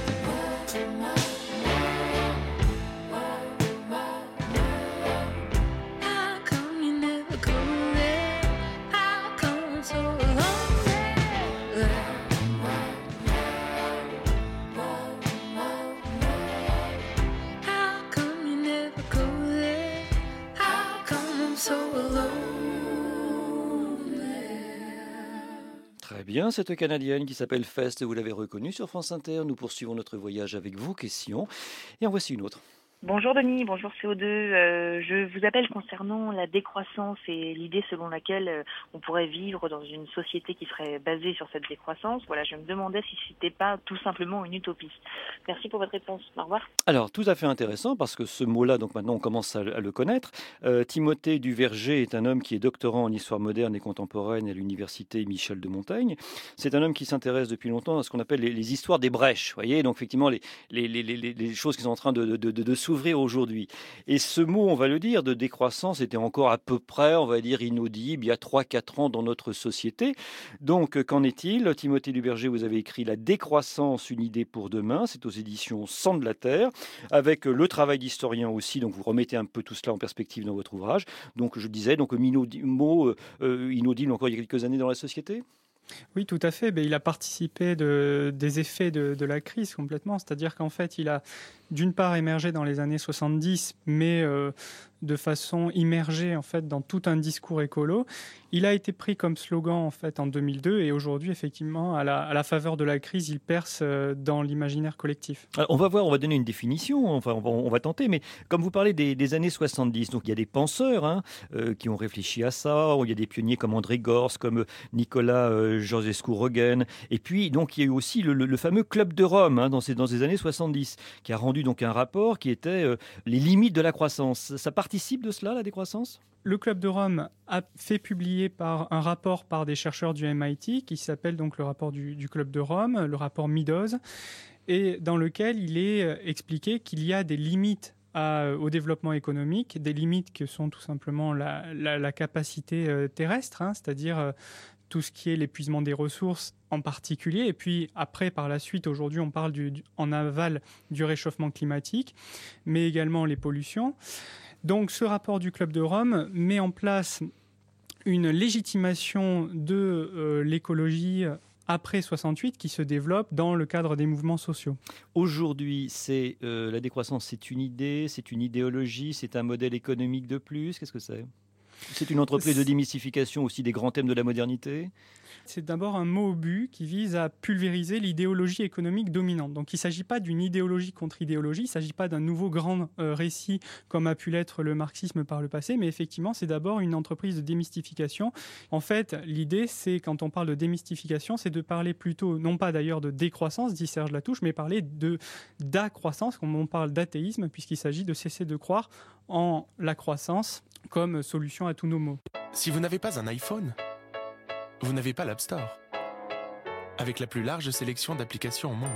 How come you never go there? How come I'm so alone there? How come you never go there? How come I'm so alone there? Très bien, cette Canadienne qui s'appelle Fest, vous l'avez reconnue sur France Inter. Nous poursuivons notre voyage avec vos questions. Et en voici une autre. Bonjour Denis, bonjour CO2. Je vous appelle concernant la décroissance et l'idée selon laquelle on pourrait vivre dans une société qui serait basée sur cette décroissance. Voilà, je me demandais si c'était pas tout simplement une utopie. Merci pour votre réponse. Au revoir. Alors, tout à fait intéressant parce que ce mot-là, donc maintenant on commence à le connaître. Timothée Duverger est un homme qui est doctorant en histoire moderne et contemporaine à l'université Michel de Montaigne. C'est un homme qui s'intéresse depuis longtemps à ce qu'on appelle les histoires des brèches. Vous voyez, donc effectivement les choses qui sont en train de s'ouvrir aujourd'hui. Et ce mot, on va le dire, de décroissance était encore à peu près, on va dire, inaudible il y a 3-4 ans dans notre société. Donc, qu'en est-il? Timothée Duverger, vous avez écrit La décroissance, une idée pour demain. C'est aux éditions Sang de la Terre, avec le travail d'historien aussi. Donc, vous remettez un peu tout cela en perspective dans votre ouvrage. Donc, je disais, donc, mot inaudible encore il y a quelques années dans la société? Oui, tout à fait. Il a participé des effets de la crise complètement. C'est-à-dire qu'en fait, il a d'une part émergé dans les années 70, mais de façon immergée en fait dans tout un discours écolo. Il a été pris comme slogan en fait en 2002 et aujourd'hui effectivement à la faveur de la crise, il perce dans l'imaginaire collectif. Alors, on va voir, on va donner une définition, enfin on va tenter, mais comme vous parlez des années 70, donc il y a des penseurs qui ont réfléchi à ça, il y a des pionniers comme André Gorz, comme Nicolas Georgescu-Roegen, et puis donc il y a eu aussi le fameux Club de Rome dans ces années 70, qui a rendu donc un rapport qui était les limites de la croissance. Ça participe de cela, la décroissance ? Le Club de Rome a fait publier un rapport par des chercheurs du MIT qui s'appelle donc le rapport du Club de Rome, le rapport Meadows, et dans lequel il est expliqué qu'il y a des limites au développement économique, des limites que sont tout simplement la capacité terrestre, c'est-à-dire tout ce qui est l'épuisement des ressources en particulier, et puis après, par la suite, aujourd'hui, on parle en aval du réchauffement climatique, mais également les pollutions. Donc ce rapport du Club de Rome met en place une légitimation de l'écologie après 68 qui se développe dans le cadre des mouvements sociaux. Aujourd'hui, la décroissance, c'est une idée, c'est une idéologie, c'est un modèle économique de plus. Qu'est-ce que c'est ? C'est une entreprise de démystification aussi des grands thèmes de la modernité ? C'est d'abord un mot au but qui vise à pulvériser l'idéologie économique dominante. Donc il ne s'agit pas d'une idéologie contre idéologie, il ne s'agit pas d'un nouveau grand récit comme a pu l'être le marxisme par le passé, mais effectivement c'est d'abord une entreprise de démystification. En fait, l'idée c'est, quand on parle de démystification, c'est de parler plutôt, non pas d'ailleurs de décroissance, dit Serge Latouche, mais parler d'accroissance, comme on parle d'athéisme, puisqu'il s'agit de cesser de croire en la croissance comme solution à tous nos maux. Si vous n'avez pas un iPhone, vous n'avez pas l'App Store, avec la plus large sélection d'applications au monde.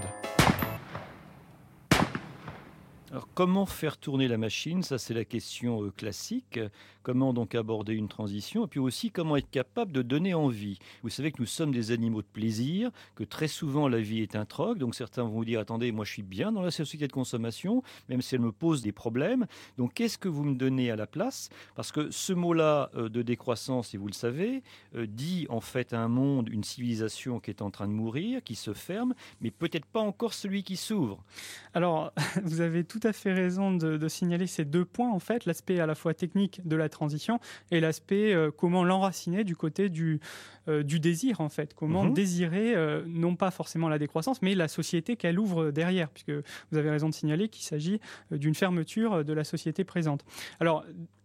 Alors, comment faire tourner la machine ? Ça, c'est la question classique. Comment donc aborder une transition ? Et puis aussi, comment être capable de donner envie ? Vous savez que nous sommes des animaux de plaisir, que très souvent la vie est un troc. Donc certains vont vous dire, attendez, moi je suis bien dans la société de consommation, même si elle me pose des problèmes. Donc qu'est-ce que vous me donnez à la place ? Parce que ce mot-là de décroissance, et vous le savez, dit en fait un monde, une civilisation qui est en train de mourir, qui se ferme, mais peut-être pas encore celui qui s'ouvre. Alors, vous avez tout à fait raison de signaler ces deux points, en fait, l'aspect à la fois technique de la transition et l'aspect comment l'enraciner du côté du désir, en fait. Comment désirer, non pas forcément la décroissance, mais la société qu'elle ouvre derrière, puisque vous avez raison de signaler qu'il s'agit d'une fermeture de la société présente. Alors,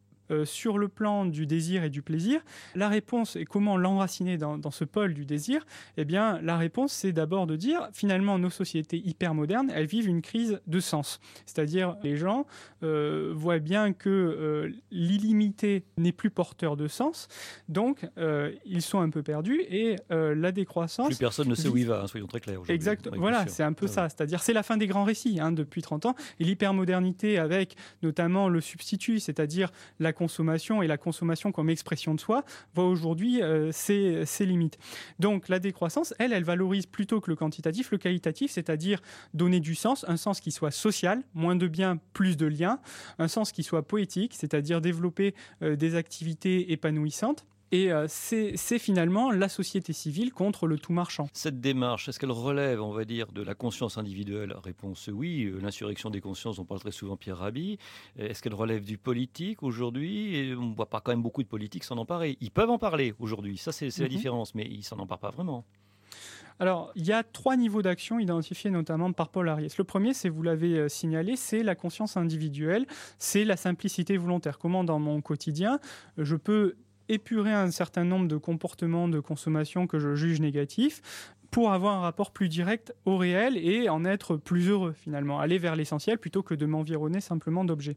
sur le plan du désir et du plaisir, la réponse est comment l'enraciner dans ce pôle du désir. Eh bien, la réponse, c'est d'abord de dire, finalement, nos sociétés hyper modernes, elles vivent une crise de sens. C'est-à-dire, les gens voient bien que l'illimité n'est plus porteur de sens, donc ils sont un peu perdus, et la décroissance... Plus personne ne sait où il va, soyons très clairs. Exact, voilà, c'est un peu ça. C'est-à-dire, c'est la fin des grands récits depuis 30 ans, et l'hypermodernité avec notamment le substitut, c'est-à-dire la consommation et la consommation comme expression de soi, voit aujourd'hui ses limites. Donc la décroissance, elle valorise plutôt que le quantitatif, le qualitatif, c'est-à-dire donner du sens, un sens qui soit social, moins de biens, plus de liens, un sens qui soit poétique, c'est-à-dire développer des activités épanouissantes. Et c'est finalement la société civile contre le tout marchand. Cette démarche, est-ce qu'elle relève, on va dire, de la conscience individuelle ? Réponse oui. L'insurrection des consciences, on parle très souvent Pierre Rabhi. Est-ce qu'elle relève du politique aujourd'hui ? Et on ne voit pas quand même beaucoup de politiques s'en emparer. Ils peuvent en parler aujourd'hui, ça c'est la différence, mais ils ne s'en emparent pas vraiment. Alors, il y a 3 niveaux d'action identifiés notamment par Paul Ariès. Le premier, c'est, vous l'avez signalé, c'est la conscience individuelle, c'est la simplicité volontaire. Comment dans mon quotidien, je peux épurer un certain nombre de comportements de consommation que je juge négatifs pour avoir un rapport plus direct au réel et en être plus heureux finalement, aller vers l'essentiel plutôt que de m'environner simplement d'objets.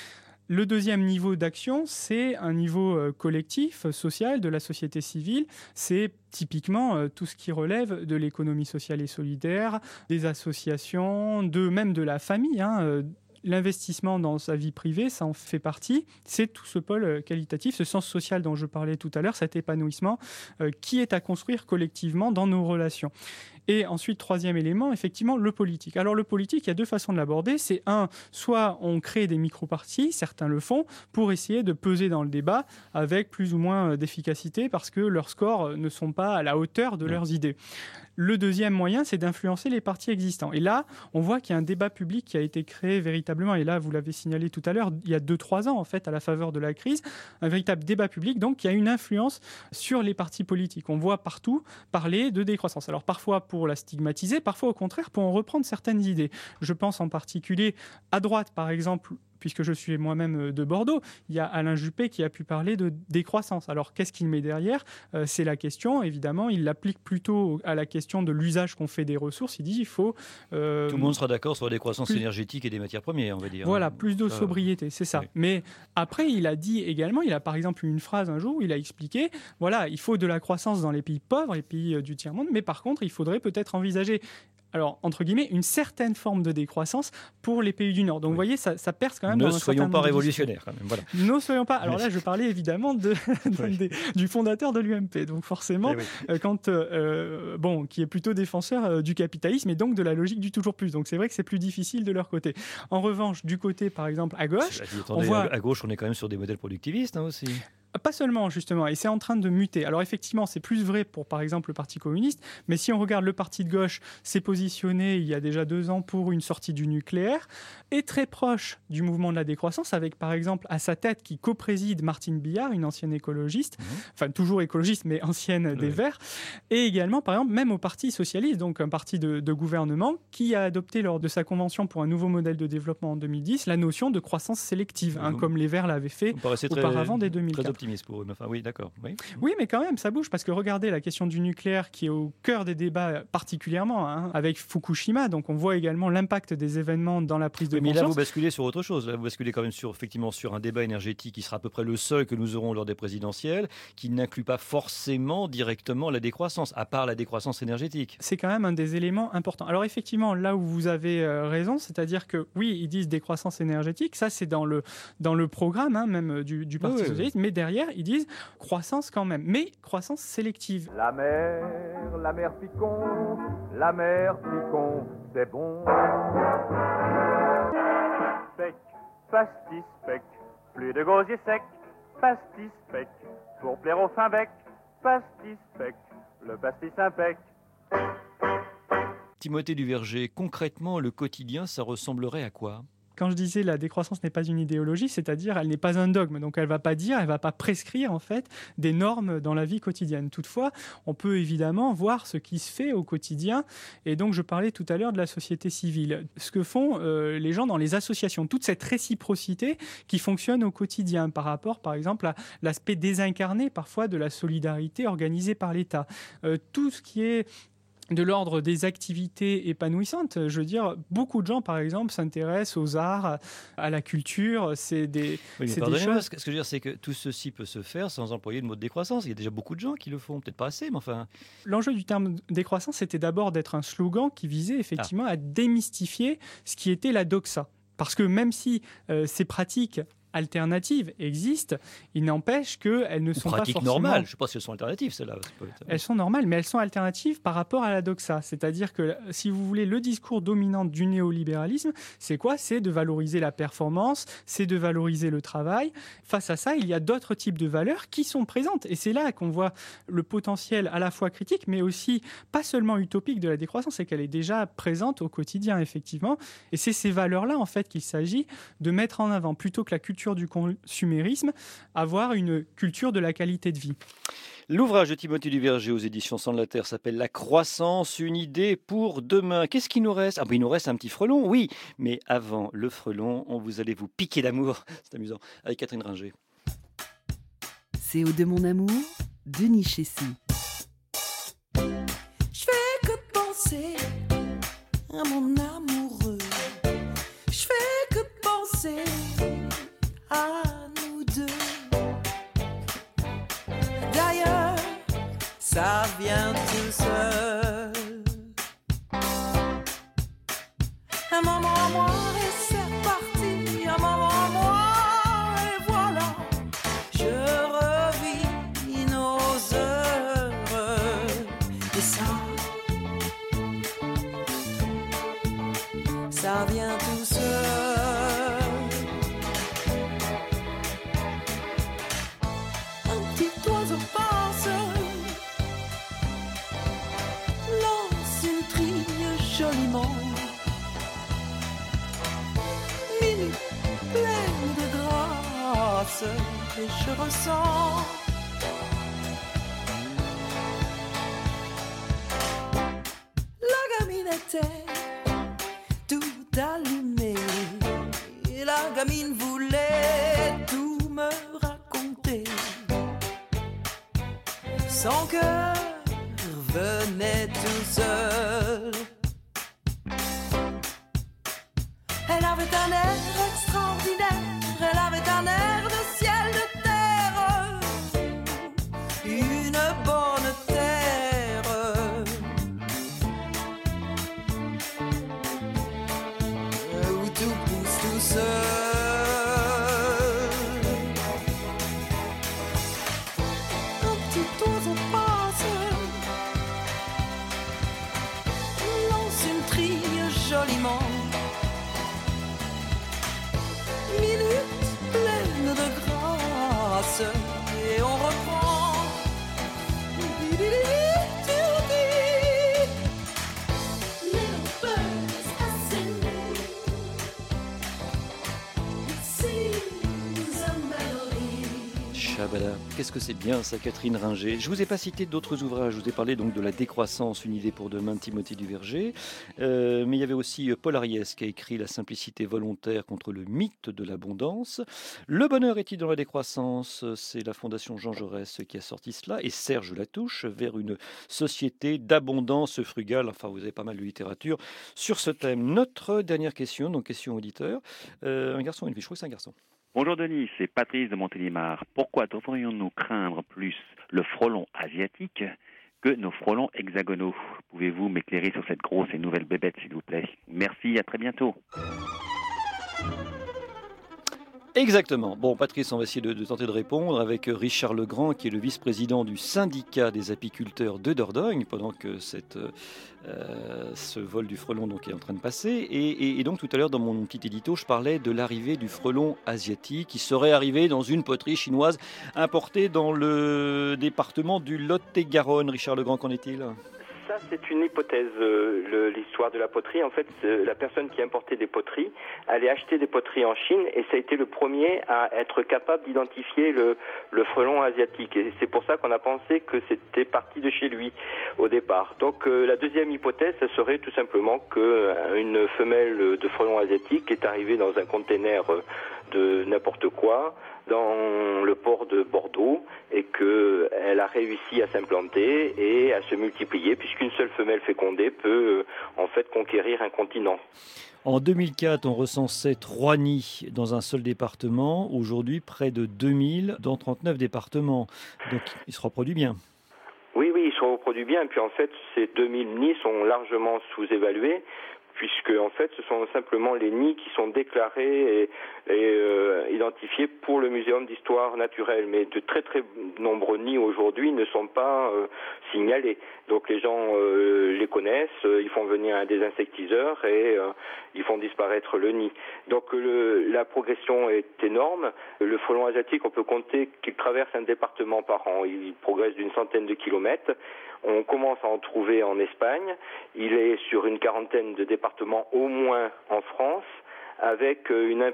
Le deuxième niveau d'action, c'est un niveau collectif, social, de la société civile. C'est typiquement tout ce qui relève de l'économie sociale et solidaire, des associations, même de la famille, L'investissement dans sa vie privée, ça en fait partie. C'est tout ce pôle qualitatif, ce sens social dont je parlais tout à l'heure, cet épanouissement qui est à construire collectivement dans nos relations. Et ensuite, troisième élément, effectivement, le politique. Alors le politique, il y a 2 façons de l'aborder. C'est soit on crée des micro-partis, certains le font, pour essayer de peser dans le débat avec plus ou moins d'efficacité parce que leurs scores ne sont pas à la hauteur de leurs idées. Le deuxième moyen, c'est d'influencer les partis existants. Et là, on voit qu'il y a un débat public qui a été créé véritablement, et là, vous l'avez signalé tout à l'heure, il y a 2-3 ans, en fait, à la faveur de la crise, un véritable débat public, donc, qui a une influence sur les partis politiques. On voit partout parler de décroissance. Alors, parfois pour la stigmatiser, parfois, au contraire, pour en reprendre certaines idées. Je pense en particulier à droite, par exemple, puisque je suis moi-même de Bordeaux, il y a Alain Juppé qui a pu parler de décroissance. Alors, qu'est-ce qu'il met derrière ? C'est la question, évidemment, il l'applique plutôt à la question de l'usage qu'on fait des ressources. Il dit il faut... Tout le monde sera d'accord sur la décroissance énergétique et des matières premières, on va dire. Voilà, plus de sobriété, c'est ça. Oui. Mais après, il a dit également, il a par exemple une phrase un jour où il a expliqué, voilà, il faut de la croissance dans les pays pauvres, les pays du tiers-monde, mais par contre, il faudrait peut-être envisager... Alors, entre guillemets, une certaine forme de décroissance pour les pays du Nord. Donc, vous voyez, ça perce quand même. Ne soyons pas révolutionnaires, quand même. Voilà. Ne soyons pas. Alors là, je parlais évidemment du fondateur de l'UMP. Donc, forcément, qui est plutôt défenseur du capitalisme et donc de la logique du toujours plus. Donc, c'est vrai que c'est plus difficile de leur côté. En revanche, du côté, par exemple, à gauche, à gauche, on est quand même sur des modèles productivistes aussi. Pas seulement, justement, et c'est en train de muter. Alors effectivement, c'est plus vrai pour, par exemple, le Parti communiste, mais si on regarde le Parti de gauche, s'est positionné il y a déjà 2 ans pour une sortie du nucléaire, est très proche du mouvement de la décroissance, avec par exemple à sa tête qui co-préside Martine Billard, une ancienne écologiste, enfin toujours écologiste, mais ancienne des Verts, et également, par exemple, même au Parti socialiste, donc un parti de gouvernement, qui a adopté lors de sa convention pour un nouveau modèle de développement en 2010, la notion de croissance sélective, comme les Verts l'avaient fait auparavant dès 2004. Très optimiste pour eux, enfin oui, d'accord. Oui, mais quand même, ça bouge, parce que regardez la question du nucléaire qui est au cœur des débats particulièrement, avec Fukushima, donc on voit également l'impact des événements dans la prise de conscience. Mais là, vous basculez sur autre chose. Là, vous basculez quand même effectivement sur un débat énergétique qui sera à peu près le seul que nous aurons lors des présidentielles, qui n'inclut pas forcément directement la décroissance, à part la décroissance énergétique. C'est quand même un des éléments importants. Alors effectivement, là où vous avez raison, c'est-à-dire que oui, ils disent décroissance énergétique, ça c'est dans le programme même du Parti socialiste, mais derrière, ils disent croissance quand même, mais croissance sélective. La mer Picon, c'est bon. Pec, pastis, pec, plus de gosier sec, pastis, pec, pour plaire au fin bec, pastis, pec, le pastis impec. Timothée Duverger, concrètement, le quotidien, ça ressemblerait à quoi ? Quand je disais la décroissance n'est pas une idéologie, c'est-à-dire elle n'est pas un dogme, donc elle va pas prescrire en fait des normes dans la vie quotidienne. Toutefois, on peut évidemment voir ce qui se fait au quotidien, et donc je parlais tout à l'heure de la société civile, ce que font les gens dans les associations, toute cette réciprocité qui fonctionne au quotidien par rapport, par exemple, à l'aspect désincarné parfois de la solidarité organisée par l'État. Tout ce qui est de l'ordre des activités épanouissantes. Je veux dire, beaucoup de gens, par exemple, s'intéressent aux arts, à la culture. C'est des choses... Ce que je veux dire, c'est que tout ceci peut se faire sans employer le mot de décroissance. Il y a déjà beaucoup de gens qui le font, peut-être pas assez, mais enfin... L'enjeu du terme décroissance, c'était d'abord d'être un slogan qui visait effectivement à démystifier ce qui était la doxa. Parce que même si ces pratiques alternatives existent, il n'empêche qu'elles ne sont pas forcément... Pratiques normales, je ne sais pas si elles sont alternatives, celles-là. Elles sont normales, mais elles sont alternatives par rapport à la doxa. C'est-à-dire que, si vous voulez, le discours dominant du néolibéralisme, c'est quoi ? C'est de valoriser la performance, c'est de valoriser le travail. Face à ça, il y a d'autres types de valeurs qui sont présentes. Et c'est là qu'on voit le potentiel à la fois critique, mais aussi pas seulement utopique de la décroissance, c'est qu'elle est déjà présente au quotidien, effectivement. Et c'est ces valeurs-là, en fait, qu'il s'agit de mettre en avant, plutôt que la culture du consumérisme, avoir une culture de la qualité de vie. L'ouvrage de Timothée Duverger aux éditions Sang de la Terre s'appelle « La croissance, une idée pour demain ». Qu'est-ce qu'il nous reste ? Il nous reste un petit frelon, oui. Mais avant le frelon, vous allez vous piquer d'amour, c'est amusant, avec Catherine Ringer. CO2 mon amour, Denis Chessy. Je fais que penser à mon amoureux. Je fais que penser à nous deux. D'ailleurs, ça vient tout seul. Un moment à moi et c'est reparti. Un moment à moi et voilà. Je revis nos heures. Et ça vient tout seul. Joliment, minute pleine de grâce, et je ressens la gamine était tout allumée, et la gamine voulait tout me raconter. Son cœur venait tout seul. Elle avait un air extraordinaire, elle avait un air de ciel de terre, une bonne terre, où tout pousse tout seul. Un petit oiseau passe, lance une trille joliment. Minute pleine de grâce, Shabada. Qu'est-ce que c'est bien ça, Catherine Ringer. Je ne vous ai pas cité d'autres ouvrages. Je vous ai parlé donc de La décroissance, une idée pour demain de Timothée Duverger. Mais il y avait aussi Paul Ariès qui a écrit La simplicité volontaire contre le mythe de l'abondance. Le bonheur est-il dans la décroissance? C'est la Fondation Jean Jaurès qui a sorti cela. Et Serge Latouche, vers une société d'abondance frugale. Enfin, vous avez pas mal de littérature sur ce thème. Notre dernière question, donc question auditeur. Un garçon et une fille. Je crois que c'est un garçon. Bonjour Denis, c'est Patrice de Montélimar. Pourquoi devrions-nous craindre plus le frelon asiatique que nos frelons hexagonaux? Pouvez-vous m'éclairer sur cette grosse et nouvelle bébête, s'il vous plaît? Merci, à très bientôt. Exactement. Bon, Patrice, on va essayer de tenter de répondre avec Richard Legrand, qui est le vice-président du syndicat des apiculteurs de Dordogne, pendant que ce vol du frelon donc, est en train de passer. Et donc, tout à l'heure, dans mon petit édito, je parlais de l'arrivée du frelon asiatique, qui serait arrivé dans une poterie chinoise importée dans le département du Lot-et-Garonne. Richard Legrand, qu'en est-il ? Ça, c'est une hypothèse, l'histoire de la poterie. En fait, la personne qui importait des poteries allait acheter des poteries en Chine et ça a été le premier à être capable d'identifier le frelon asiatique. Et c'est pour ça qu'on a pensé que c'était parti de chez lui au départ. Donc, la deuxième hypothèse, ça serait tout simplement qu'une femelle de frelon asiatique est arrivée dans un container de n'importe quoi dans le port de Bordeaux et qu'elle a réussi à s'implanter et à se multiplier puisqu'une seule femelle fécondée peut en fait conquérir un continent. En 2004, on recensait 3 nids dans un seul département. Aujourd'hui, près de 2000 dans 39 départements. Donc, il se reproduit bien. Oui, il se reproduit bien. Et puis en fait, ces 2000 nids sont largement sous-évalués puisque en fait ce sont simplement les nids qui sont déclarés et identifiés pour le Muséum d'histoire naturelle, mais de très très nombreux nids aujourd'hui ne sont pas signalés. Donc les gens les connaissent, ils font venir un désinsectiseur et ils font disparaître le nid. Donc la progression est énorme. Le frelon asiatique, on peut compter qu'il traverse un département par an. Il progresse d'une centaine de kilomètres. On commence à en trouver en Espagne. Il est sur une quarantaine de départements au moins en France, avec une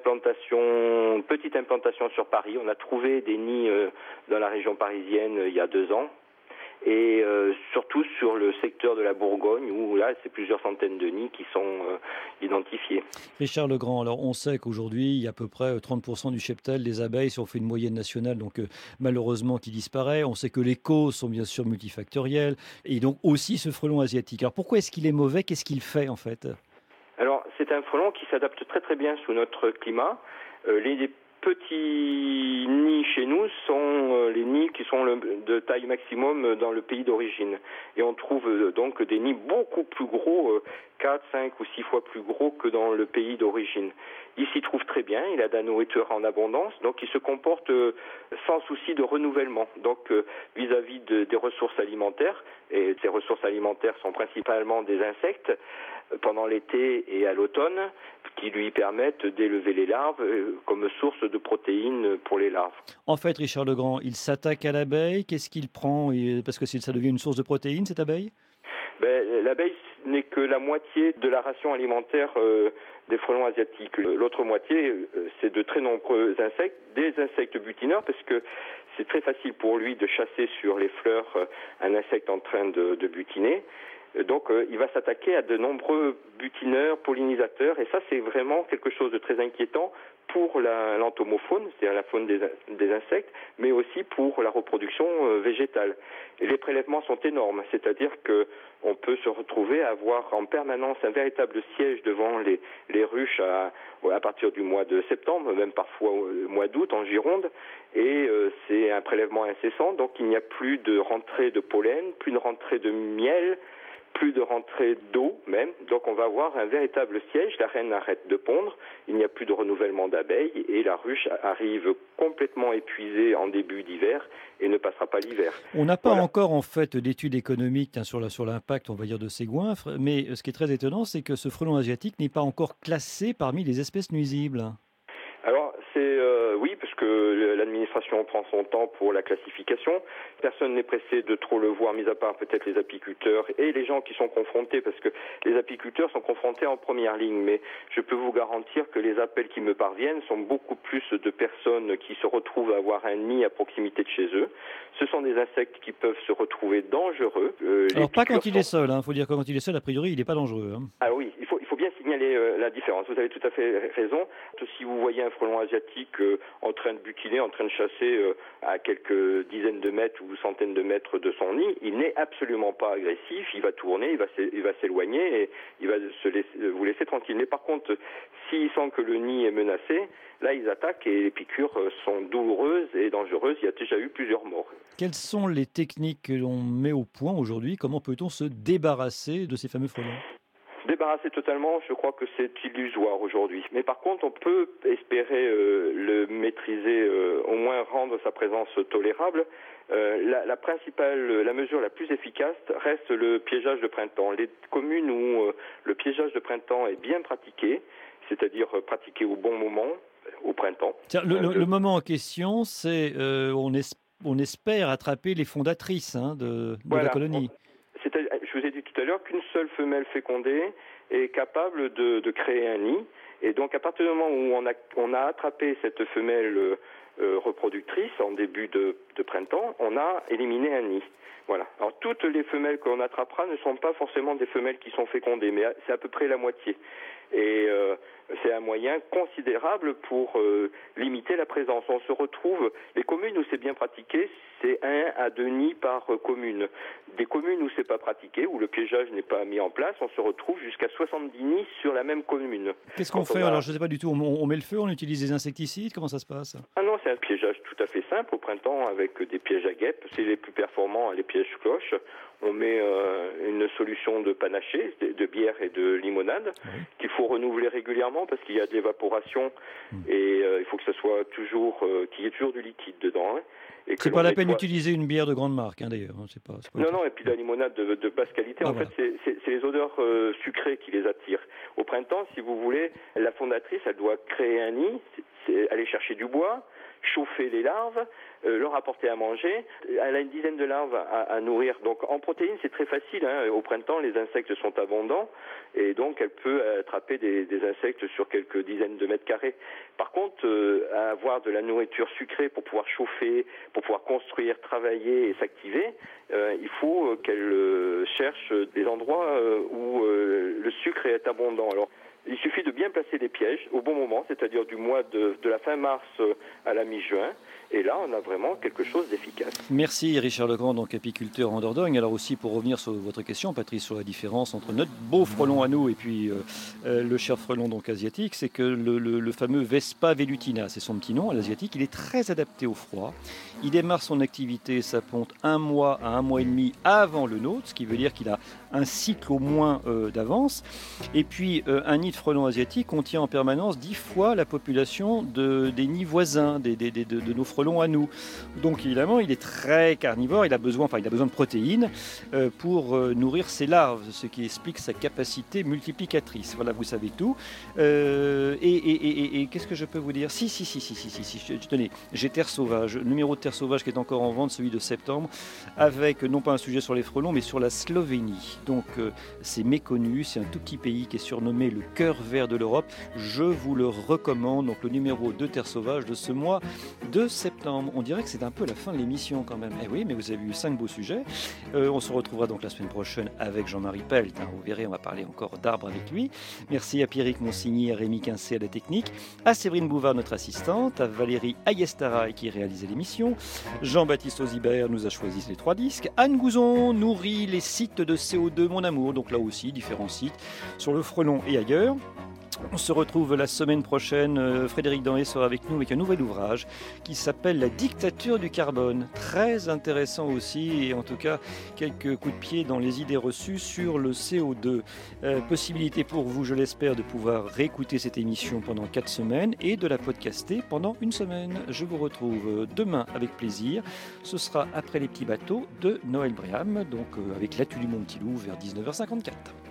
petite implantation sur Paris. On a trouvé des nids dans la région parisienne il y a 2 ans. Et surtout sur le secteur de la Bourgogne, où là, c'est plusieurs centaines de nids qui sont identifiés. Richard Legrand, alors on sait qu'aujourd'hui, il y a à peu près 30% du cheptel des abeilles, si on fait une moyenne nationale, donc malheureusement qui disparaît. On sait que les causes sont bien sûr multifactorielles, et donc aussi ce frelon asiatique. Alors pourquoi est-ce qu'il est mauvais? Qu'est-ce qu'il fait en fait? Alors c'est un frelon qui s'adapte très très bien sous notre climat. Les petits nids chez nous sont les nids qui sont de taille maximum dans le pays d'origine. Et on trouve donc des nids beaucoup plus gros, 4, 5 ou 6 fois plus gros que dans le pays d'origine. Il s'y trouve très bien, il a de la nourriture en abondance, donc il se comporte sans souci de renouvellement. Donc vis-à-vis des ressources alimentaires, et ces ressources alimentaires sont principalement des insectes, pendant l'été et à l'automne, qui lui permettent d'élever les larves comme source de protéines pour les larves. En fait, Richard Legrand, il s'attaque à l'abeille. Qu'est-ce qu'il prend? Parce que ça devient une source de protéines, cette abeille? L'abeille n'est que la moitié de la ration alimentaire des frelons asiatiques. L'autre moitié, c'est de très nombreux insectes, des insectes butineurs, parce que c'est très facile pour lui de chasser sur les fleurs un insecte en train de butiner. Donc il va s'attaquer à de nombreux butineurs, pollinisateurs, et ça c'est vraiment quelque chose de très inquiétant pour l'entomofaune, c'est-à-dire la faune des insectes, mais aussi pour la reproduction végétale. Et les prélèvements sont énormes, c'est-à-dire qu'on peut se retrouver à avoir en permanence un véritable siège devant les ruches à partir du mois de septembre, même parfois au mois d'août en Gironde, et c'est un prélèvement incessant, donc il n'y a plus de rentrée de pollen, plus de rentrée de miel, plus de rentrée d'eau même, donc on va avoir un véritable siège, la reine arrête de pondre, il n'y a plus de renouvellement d'abeilles et la ruche arrive complètement épuisée en début d'hiver et ne passera pas l'hiver. On n'a pas encore en fait d'études économiques sur l'impact, on va dire, de ces goinfres, mais ce qui est très étonnant, c'est que ce frelon asiatique n'est pas encore classé parmi les espèces nuisibles. Alors oui, parce que l'administration prend son temps pour la classification. Personne n'est pressé de trop le voir, mis à part peut-être les apiculteurs et les gens qui sont confrontés, parce que les apiculteurs sont confrontés en première ligne. Mais je peux vous garantir que les appels qui me parviennent sont beaucoup plus de personnes qui se retrouvent à avoir un nid à proximité de chez eux. Ce sont des insectes qui peuvent se retrouver dangereux. Alors pas quand il est seul, il faut dire que quand il est seul, a priori, il n'est pas dangereux. Ah oui, il faut bien signaler la différence. Vous avez tout à fait raison. Si vous voyez un frelon asiatique en train de butiner, en train de chasser à quelques dizaines de mètres ou centaines de mètres de son nid, il n'est absolument pas agressif. Il va tourner, il va s'éloigner et il va vous laisser tranquille. Mais par contre, s'il sent que le nid est menacé, là, ils attaquent et les piqûres sont douloureuses et dangereuses. Il y a déjà eu plusieurs morts. Quelles sont les techniques que l'on met au point aujourd'hui? Comment peut-on se débarrasser de ces fameux frelons? Débarrasser totalement, je crois que c'est illusoire aujourd'hui. Mais par contre, on peut espérer le maîtriser, au moins rendre sa présence tolérable. La mesure la plus efficace reste le piégeage de printemps. Les communes où le piégeage de printemps est bien pratiqué, c'est-à-dire pratiqué au bon moment, au printemps. Tiens, le moment en question, c'est on espère attraper les fondatrices de la colonie. Je vous ai dit tout à l'heure qu'une seule femelle fécondée est capable de créer un nid. Et donc, à partir du moment où on a attrapé cette femelle reproductrice en début de printemps, on a éliminé un nid. Voilà. Alors, toutes les femelles qu'on attrapera ne sont pas forcément des femelles qui sont fécondées, mais c'est à peu près la moitié. Et c'est un moyen considérable pour limiter la présence. On se retrouve, les communes où c'est bien pratiqué, c'est 1 à 2 nids par commune. Des communes où c'est pas pratiqué, où le piégeage n'est pas mis en place, on se retrouve jusqu'à 70 nids sur la même commune. Qu'est-ce qu'on fait? Alors, je ne sais pas du tout, on met le feu, on utilise des insecticides, comment ça se passe? Ah non, c'est un piégeage tout à fait simple au printemps avec des pièges à guêpes. C'est les plus performants, les pièges cloches. On met une solution de panaché, de bière et de limonade, qu'il faut renouveler régulièrement parce qu'il y a de l'évaporation et il faut que ça soit toujours, qu'il y ait toujours du liquide dedans. C'est pas la peine d'utiliser une bière de grande marque, d'ailleurs. C'est pas non, et puis la limonade de basse qualité, en fait, c'est les odeurs sucrées qui les attirent. Au printemps, si vous voulez, la fondatrice, elle doit créer un nid, aller chercher du bois, chauffer les larves, leur apporter à manger. Elle a une dizaine de larves à nourrir. Donc en protéines, c'est très facile. Au printemps, les insectes sont abondants et donc elle peut attraper des insectes sur quelques dizaines de mètres carrés. Par contre, avoir de la nourriture sucrée pour pouvoir chauffer, pour pouvoir construire, travailler et s'activer, il faut qu'elle cherche des endroits où le sucre est abondant. Alors, il suffit de bien placer les pièges au bon moment, c'est-à-dire du mois de la fin mars à la mi-juin. Et là, on a vraiment quelque chose d'efficace. Merci Richard Legrand, donc apiculteur en Dordogne. Alors aussi, pour revenir sur votre question, Patrice, sur la différence entre notre beau frelon à nous et puis le cher frelon donc asiatique, c'est que le fameux Vespa velutina, c'est son petit nom, l'asiatique, il est très adapté au froid. Il démarre son activité, sa ponte, 1 mois à 1 mois et demi avant le nôtre, ce qui veut dire qu'il a un cycle au moins d'avance. Et puis, un nid de frelon asiatique contient en permanence 10 fois la population des nids voisins, de nos frelons à nous. Donc évidemment, il est très carnivore, il a besoin de protéines pour nourrir ses larves, ce qui explique sa capacité multiplicatrice. Voilà, vous savez tout. Et qu'est-ce que je peux vous dire? Si, tenez, j'ai Terre Sauvage, le numéro de Terre Sauvage qui est encore en vente, celui de septembre, avec non pas un sujet sur les frelons, mais sur la Slovénie. Donc c'est méconnu, c'est un tout petit pays qui est surnommé le cœur vert de l'Europe. Je vous le recommande, donc le numéro de Terre Sauvage de ce mois de septembre. On dirait que c'est un peu la fin de l'émission quand même. Eh oui, mais vous avez eu 5 beaux sujets. On se retrouvera donc la semaine prochaine avec Jean-Marie Pelt. Vous verrez, on va parler encore d'arbres avec lui. Merci à Pierrick Monsigny, à Rémi Quincé à la technique, à Séverine Bouvard, notre assistante, à Valérie Ayestara qui réalisait l'émission. Jean-Baptiste Ozibert nous a choisi les 3 disques. Anne Gouzon nourrit les sites de CO2 Mon Amour, donc là aussi différents sites sur le frelon et ailleurs. On se retrouve la semaine prochaine. Frédéric Danhé sera avec nous avec un nouvel ouvrage qui s'appelle La dictature du carbone. Très intéressant aussi, et en tout cas quelques coups de pied dans les idées reçues sur le CO2. Possibilité pour vous, je l'espère, de pouvoir réécouter cette émission pendant 4 semaines et de la podcaster pendant 1 semaine. Je vous retrouve demain avec plaisir. Ce sera après les petits bateaux de Noël Bréham, donc avec l'Atu du Mont Petit Loup vers 19h54.